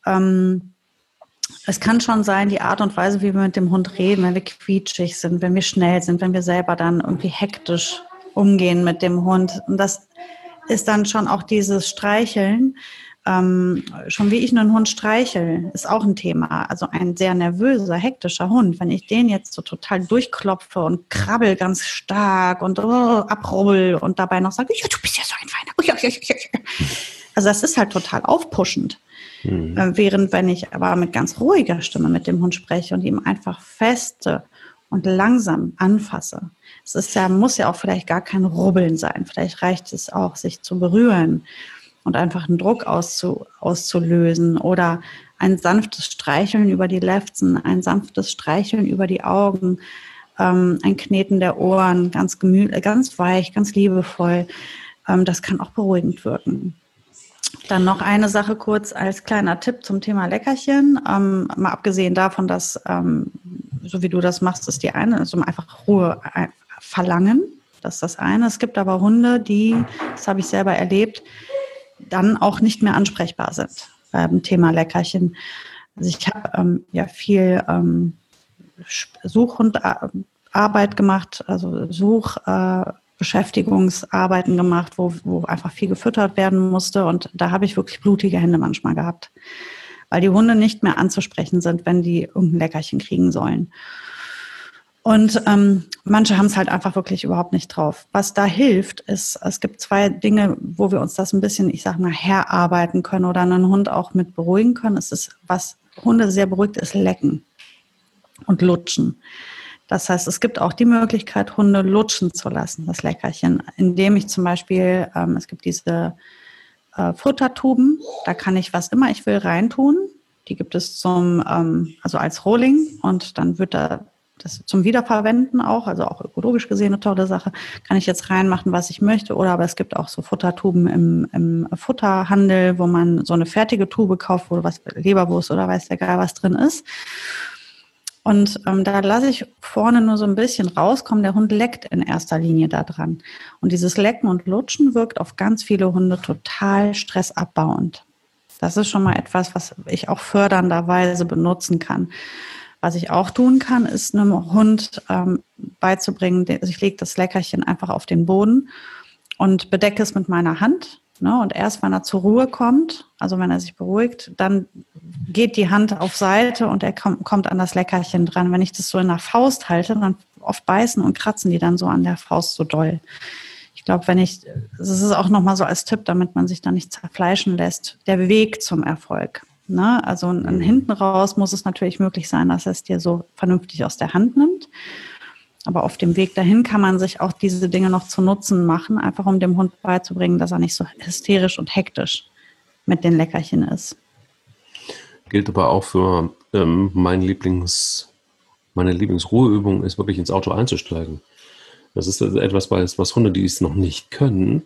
Es kann schon sein, die Art und Weise, wie wir mit dem Hund reden, wenn wir quietschig sind, wenn wir schnell sind, wenn wir selber dann irgendwie hektisch umgehen mit dem Hund. Und das ist dann schon auch dieses Streicheln. Schon wie ich einen Hund streichel, ist auch ein Thema. Also ein sehr nervöser, hektischer Hund, wenn ich den jetzt so total durchklopfe und krabbel ganz stark und abrubbel und dabei noch sage, ja, du bist ja so ein Feiner. Also das ist halt total aufpuschend. Während wenn ich aber mit ganz ruhiger Stimme mit dem Hund spreche und ihm einfach feste und langsam anfasse. Muss ja auch vielleicht gar kein Rubbeln sein. Vielleicht reicht es auch, sich zu berühren und einfach einen Druck auszulösen oder ein sanftes Streicheln über die Lefzen, ein sanftes Streicheln über die Augen, ein Kneten der Ohren, ganz gemütlich, ganz weich, ganz liebevoll. Das kann auch beruhigend wirken. Dann noch eine Sache kurz als kleiner Tipp zum Thema Leckerchen. Mal abgesehen davon, dass, so wie du das machst, ist die eine, also einfach Ruhe verlangen. Das ist das eine. Es gibt aber Hunde, die, das habe ich selber erlebt, dann auch nicht mehr ansprechbar sind beim Thema Leckerchen. Also ich habe viel Suchhundarbeit gemacht, also Beschäftigungsarbeiten gemacht, wo einfach viel gefüttert werden musste. Und da habe ich wirklich blutige Hände manchmal gehabt, weil die Hunde nicht mehr anzusprechen sind, wenn die irgendein Leckerchen kriegen sollen. Und manche haben es halt einfach wirklich überhaupt nicht drauf. Was da hilft, ist, es gibt 2 Dinge, wo wir uns das ein bisschen, ich sag mal, herarbeiten können oder einen Hund auch mit beruhigen können. Es ist, was Hunde sehr beruhigt, ist Lecken und Lutschen. Das heißt, es gibt auch die Möglichkeit, Hunde lutschen zu lassen, das Leckerchen, indem ich zum Beispiel, es gibt diese Futtertuben. Da kann ich was immer ich will reintun. Die gibt es also als Rohling und dann wird da das zum Wiederverwenden auch, also auch ökologisch gesehen eine tolle Sache, kann ich jetzt reinmachen, was ich möchte. Oder aber es gibt auch so Futtertuben im Futterhandel, wo man so eine fertige Tube kauft, wo was Leberwurst oder weiß der Geil was drin ist. Und da lasse ich vorne nur so ein bisschen rauskommen. Der Hund leckt in erster Linie da dran. Und dieses Lecken und Lutschen wirkt auf ganz viele Hunde total stressabbauend. Das ist schon mal etwas, was ich auch fördernderweise benutzen kann. Was ich auch tun kann, ist einem Hund beizubringen, also ich lege das Leckerchen einfach auf den Boden und bedecke es mit meiner Hand. Ne? Und erst, wenn er zur Ruhe kommt, also wenn er sich beruhigt, dann geht die Hand auf Seite und er kommt an das Leckerchen dran. Wenn ich das so in der Faust halte, dann oft beißen und kratzen die dann so an der Faust so doll. Ich glaube, das ist auch nochmal so als Tipp, damit man sich da nicht zerfleischen lässt, der Weg zum Erfolg. Ne? Also hinten raus muss es natürlich möglich sein, dass er es dir so vernünftig aus der Hand nimmt. Aber auf dem Weg dahin kann man sich auch diese Dinge noch zu Nutzen machen, einfach um dem Hund beizubringen, dass er nicht so hysterisch und hektisch mit den Leckerchen ist. Gilt aber auch für meine Lieblingsruheübung ist wirklich ins Auto einzusteigen. Das ist also etwas, was Hunde, die es noch nicht können,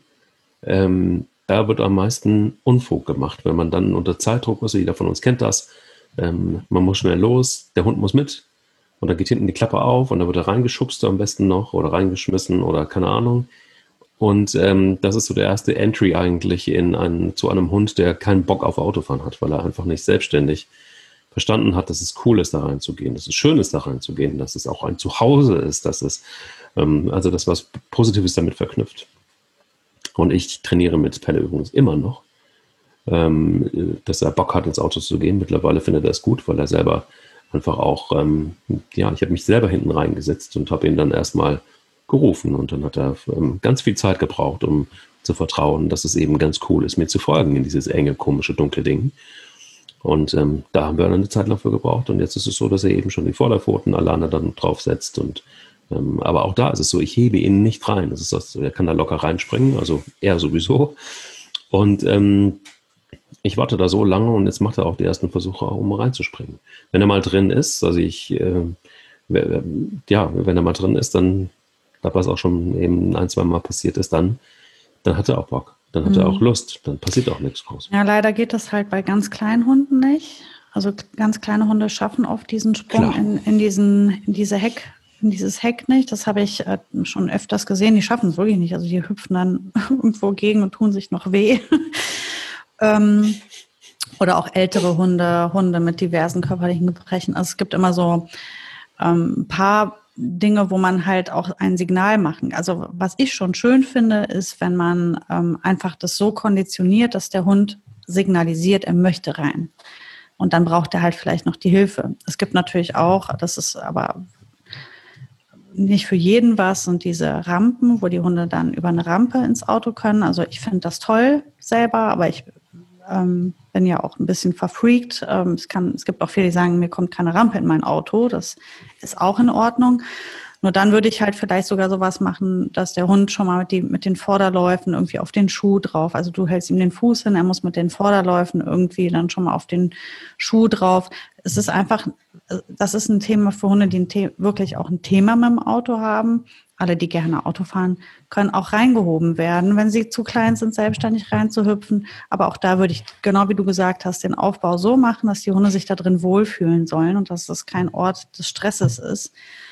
da wird am meisten Unfug gemacht, wenn man dann unter Zeitdruck ist. Jeder von uns kennt das. Man muss schnell los, der Hund muss mit und dann geht hinten die Klappe auf und dann wird er reingeschubst am besten noch oder reingeschmissen oder keine Ahnung. Und das ist so der erste Entry eigentlich zu einem Hund, der keinen Bock auf Autofahren hat, weil er einfach nicht selbstständig verstanden hat, dass es cool ist, da reinzugehen, dass es schön ist, da reinzugehen, dass es auch ein Zuhause ist, dass es also das was Positives damit verknüpft. Und ich trainiere mit Pelle übrigens immer noch, dass er Bock hat, ins Auto zu gehen. Mittlerweile findet er es gut, weil er selber einfach auch, ich habe mich selber hinten reingesetzt und habe ihn dann erstmal gerufen. Und dann hat er ganz viel Zeit gebraucht, um zu vertrauen, dass es eben ganz cool ist, mir zu folgen in dieses enge, komische, dunkle Ding. Und da haben wir dann eine Zeit lang für gebraucht. Und jetzt ist es so, dass er eben schon die Vorderpfoten alleine dann draufsetzt und aber auch da ist es so, ich hebe ihn nicht rein. Das ist das, er kann da locker reinspringen, also er sowieso. Und ich warte da so lange und jetzt macht er auch die ersten Versuche, um reinzuspringen. Wenn er mal drin ist, also wenn er mal drin ist, dann, was auch schon eben 1-2 Mal passiert ist, dann hat er auch Bock. Dann hat er auch Lust. Dann passiert auch nichts groß. Ja, leider geht das halt bei ganz kleinen Hunden nicht. Also ganz kleine Hunde schaffen oft diesen Sprung in dieses Heck nicht. Das habe ich schon öfters gesehen. Die schaffen es wirklich nicht. Also die hüpfen dann irgendwo gegen und tun sich noch weh. Oder auch ältere Hunde mit diversen körperlichen Gebrechen. Also es gibt immer so ein paar Dinge, wo man halt auch ein Signal machen. Also was ich schon schön finde, ist, wenn man einfach das so konditioniert, dass der Hund signalisiert, er möchte rein. Und dann braucht er halt vielleicht noch die Hilfe. Es gibt natürlich auch, das ist aber nicht für jeden was, sind diese Rampen, wo die Hunde dann über eine Rampe ins Auto können. Also ich finde das toll selber, aber ich bin ja auch ein bisschen verfreakt. Es gibt auch viele, die sagen, mir kommt keine Rampe in mein Auto. Das ist auch in Ordnung. Nur dann würde ich halt vielleicht sogar sowas machen, dass der Hund schon mal mit den Vorderläufen irgendwie auf den Schuh drauf, also du hältst ihm den Fuß hin, er muss mit den Vorderläufen irgendwie dann schon mal auf den Schuh drauf. Es ist einfach, das ist ein Thema für Hunde, die wirklich auch ein Thema mit dem Auto haben. Alle, die gerne Auto fahren, können auch reingehoben werden, wenn sie zu klein sind, selbstständig reinzuhüpfen. Aber auch da würde ich, genau wie du gesagt hast, den Aufbau so machen, dass die Hunde sich da drin wohlfühlen sollen und dass das kein Ort des Stresses ist.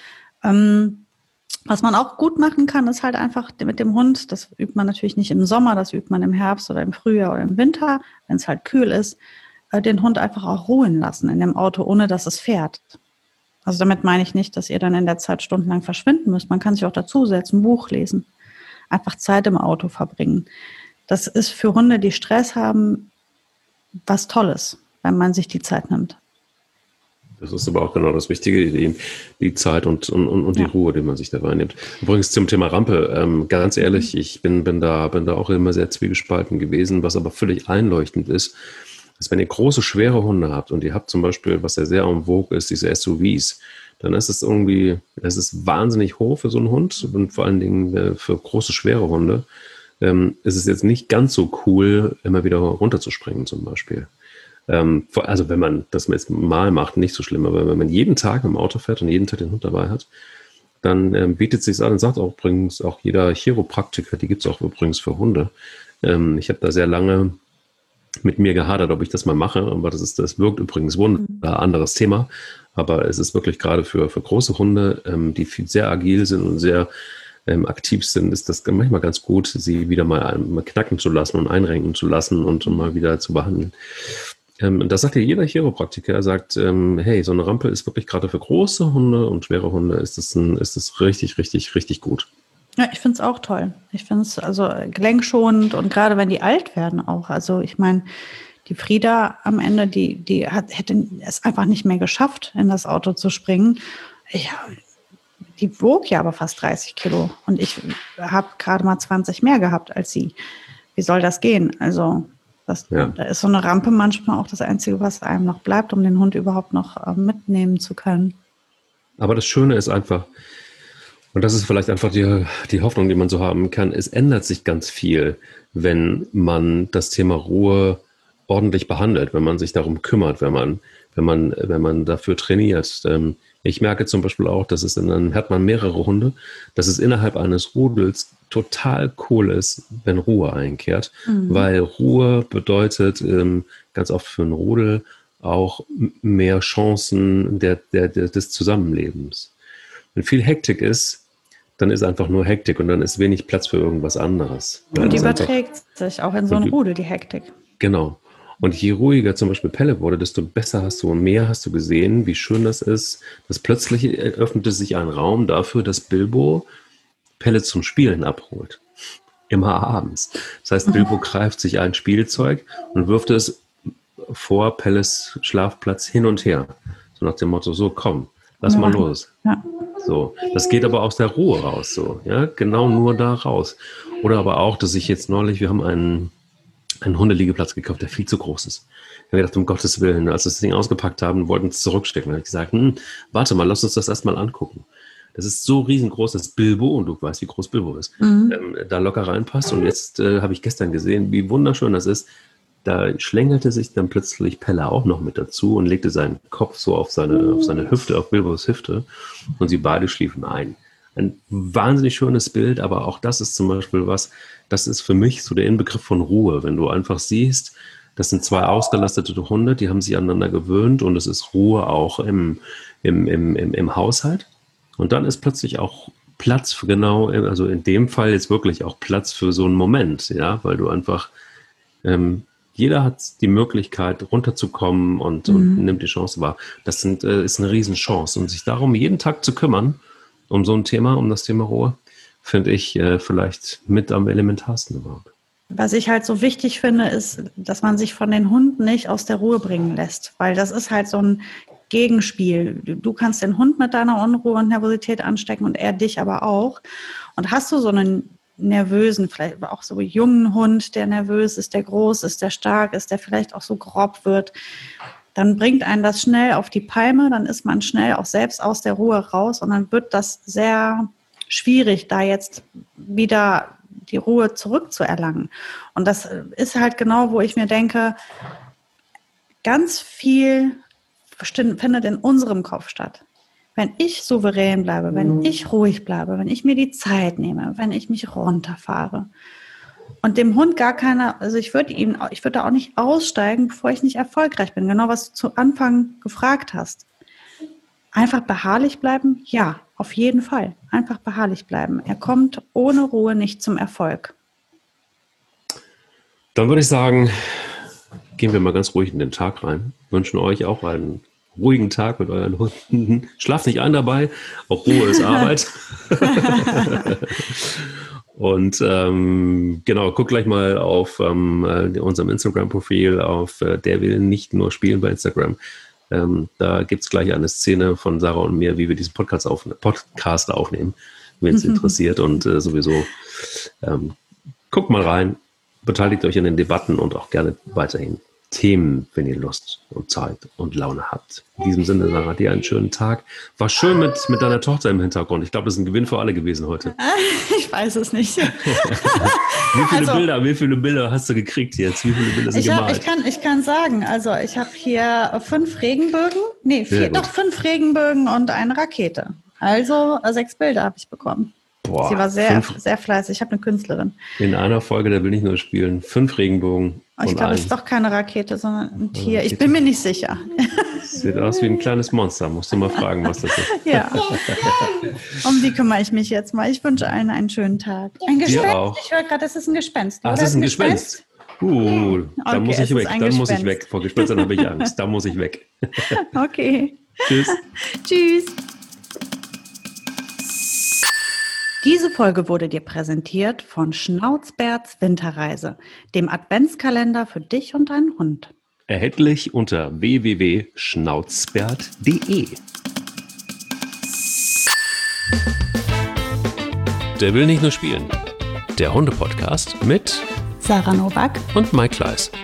Was man auch gut machen kann, ist halt einfach mit dem Hund, das übt man natürlich nicht im Sommer, das übt man im Herbst oder im Frühjahr oder im Winter, wenn es halt kühl ist, den Hund einfach auch ruhen lassen in dem Auto, ohne dass es fährt. Also damit meine ich nicht, dass ihr dann in der Zeit stundenlang verschwinden müsst. Man kann sich auch dazusetzen, ein Buch lesen, einfach Zeit im Auto verbringen. Das ist für Hunde, die Stress haben, was Tolles, wenn man sich die Zeit nimmt. Das ist aber auch genau das Wichtige, die Zeit und die Ruhe, die man sich dabei nimmt. Übrigens zum Thema Rampe, ganz ehrlich, ich bin da auch immer sehr zwiegespalten gewesen, was aber völlig einleuchtend ist, dass wenn ihr große, schwere Hunde habt und ihr habt zum Beispiel, was ja sehr en vogue ist, diese SUVs, dann ist es irgendwie, es ist wahnsinnig hoch für so einen Hund und vor allen Dingen für große, schwere Hunde. ist es jetzt nicht ganz so cool, immer wieder runterzuspringen zum Beispiel. Also wenn man das jetzt mal macht, nicht so schlimm, aber wenn man jeden Tag im Auto fährt und jeden Tag den Hund dabei hat, dann bietet es sich an und sagt auch übrigens auch jeder Chiropraktiker, die gibt es auch übrigens für Hunde. Ich habe da sehr lange mit mir gehadert, ob ich das mal mache, aber das wirkt übrigens wunderbar, anderes Thema, aber es ist wirklich gerade für große Hunde, die sehr agil sind und sehr aktiv sind, ist das manchmal ganz gut, sie wieder mal knacken zu lassen und einrenken zu lassen und mal wieder zu behandeln. Das sagt ja jeder Chiropraktiker. Er sagt, hey, so eine Rampe ist wirklich gerade für große Hunde und schwere Hunde ist es richtig, richtig, richtig gut. Ja, ich finde es auch toll. Ich finde es also gelenkschonend und gerade wenn die alt werden auch. Also ich meine, die Frieda am Ende, die hätte es einfach nicht mehr geschafft, in das Auto zu springen. Die wog ja aber fast 30 Kilo und ich habe gerade mal 20 mehr gehabt als sie. Wie soll das gehen? Also da ist so eine Rampe manchmal auch das Einzige, was einem noch bleibt, um den Hund überhaupt noch mitnehmen zu können. Aber das Schöne ist einfach, und das ist vielleicht einfach die Hoffnung, die man so haben kann, es ändert sich ganz viel, wenn man das Thema Ruhe ordentlich behandelt, wenn man sich darum kümmert, wenn man dafür trainiert. Ich merke zum Beispiel auch, dass dann hat man mehrere Hunde, dass es innerhalb eines Rudels total cool ist, wenn Ruhe einkehrt, weil Ruhe bedeutet ganz oft für ein Rudel auch mehr Chancen des Zusammenlebens. Wenn viel Hektik ist, dann ist einfach nur Hektik und dann ist wenig Platz für irgendwas anderes. Und die überträgt sich auch in so ein Rudel, die Hektik. Genau. Und je ruhiger zum Beispiel Pelle wurde, desto besser hast du und mehr hast du gesehen, wie schön das ist, dass plötzlich öffnete sich ein Raum dafür, dass Bilbo Pelle zum Spielen abholt. Immer abends. Das heißt, Bilbo greift sich ein Spielzeug und wirft es vor Pelles Schlafplatz hin und her. So nach dem Motto, so komm, lass mal los. Ja. So, das geht aber aus der Ruhe raus, so, ja, genau nur da raus. Oder aber auch, dass ich jetzt neulich, wir haben einen Hundeliegeplatz gekauft, der viel zu groß ist. Ich habe gedacht, um Gottes Willen, als wir das Ding ausgepackt haben, wollten es zurückstecken. Da habe ich gesagt, warte mal, lass uns das erstmal angucken. Das ist so riesengroß, dass Bilbo, und du weißt, wie groß Bilbo ist, da locker reinpasst. Und jetzt habe ich gestern gesehen, wie wunderschön das ist. Da schlängelte sich dann plötzlich Pelle auch noch mit dazu und legte seinen Kopf so auf seine Hüfte, auf Bilbos Hüfte. Und sie beide schliefen ein. Ein wahnsinnig schönes Bild, aber auch das ist zum Beispiel das ist für mich so der Inbegriff von Ruhe. Wenn du einfach siehst, das sind zwei ausgelastete Hunde, die haben sich aneinander gewöhnt und es ist Ruhe auch im Haushalt. Und dann ist plötzlich auch Platz für also in dem Fall jetzt wirklich auch Platz für so einen Moment, ja, weil du einfach, jeder hat die Möglichkeit runterzukommen und nimmt die Chance wahr. Das ist eine Riesenchance und sich darum jeden Tag zu kümmern, um so ein Thema, um das Thema Ruhe, finde ich vielleicht mit am elementarsten überhaupt. Was ich halt so wichtig finde, ist, dass man sich von den Hunden nicht aus der Ruhe bringen lässt, weil das ist halt so ein Gegenspiel. Du kannst den Hund mit deiner Unruhe und Nervosität anstecken und er dich aber auch. Und hast du so einen nervösen, vielleicht auch so jungen Hund, der nervös ist, der groß ist, der stark ist, der vielleicht auch so grob wird, dann bringt einen das schnell auf die Palme, dann ist man schnell auch selbst aus der Ruhe raus und dann wird das sehr schwierig, da jetzt wieder die Ruhe zurückzuerlangen. Und das ist halt genau, wo ich mir denke, ganz viel findet in unserem Kopf statt. Wenn ich souverän bleibe, wenn ich ruhig bleibe, wenn ich mir die Zeit nehme, wenn ich mich runterfahre und dem Hund gar keine, also ich würde da auch nicht aussteigen, bevor ich nicht erfolgreich bin. Genau, was du zu Anfang gefragt hast. Einfach beharrlich bleiben? Ja, auf jeden Fall. Einfach beharrlich bleiben. Er kommt ohne Ruhe nicht zum Erfolg. Dann würde ich sagen, gehen wir mal ganz ruhig in den Tag rein. Wünschen euch auch einen ruhigen Tag mit euren Hunden. Schlaft nicht ein dabei, auch Ruhe ist Arbeit. Und genau, guck gleich mal auf unserem Instagram-Profil auf Der will nicht nur spielen bei Instagram. Da gibt es gleich eine Szene von Sarah und mir, wie wir diesen Podcast aufnehmen, wenn es interessiert. Und sowieso guckt mal rein, beteiligt euch an den Debatten und auch gerne weiterhin Themen, wenn ihr Lust und Zeit und Laune habt. In diesem Sinne, Sarah, dir einen schönen Tag. War schön mit deiner Tochter im Hintergrund. Ich glaube, das ist ein Gewinn für alle gewesen heute. Ich weiß es nicht. Wie viele Bilder hast du gekriegt jetzt? Wie viele Bilder sind gemalt? Ich kann sagen, also ich habe hier 5 Regenbögen, 5 Regenbögen und eine Rakete. Also 6 Bilder habe ich bekommen. Boah, sie war sehr fleißig. Ich habe eine Künstlerin. In einer Folge, der will nicht nur spielen, 5 Regenbogen. Ich glaube, es ist doch keine Rakete, sondern ein Tier. Ich bin mir nicht sicher. Sieht aus wie ein kleines Monster. Musst du mal fragen, was das ist. Ja. Um die kümmere ich mich jetzt mal. Ich wünsche allen einen schönen Tag. Ein Gespenst? Auch. Ich höre gerade, das ist ein Gespenst. Ach, das ist ein Gespenst? Dann muss ich weg. Dann muss ich weg. Vor Gespenstern habe ich Angst. Da muss ich weg. Okay. Tschüss. Tschüss. Diese Folge wurde dir präsentiert von Schnauzbärts Winterreise, dem Adventskalender für dich und deinen Hund. Erhältlich unter www.schnauzbärt.de. Der will nicht nur spielen. Der Hunde-Podcast mit Sarah Nowak und Mike Kleiss.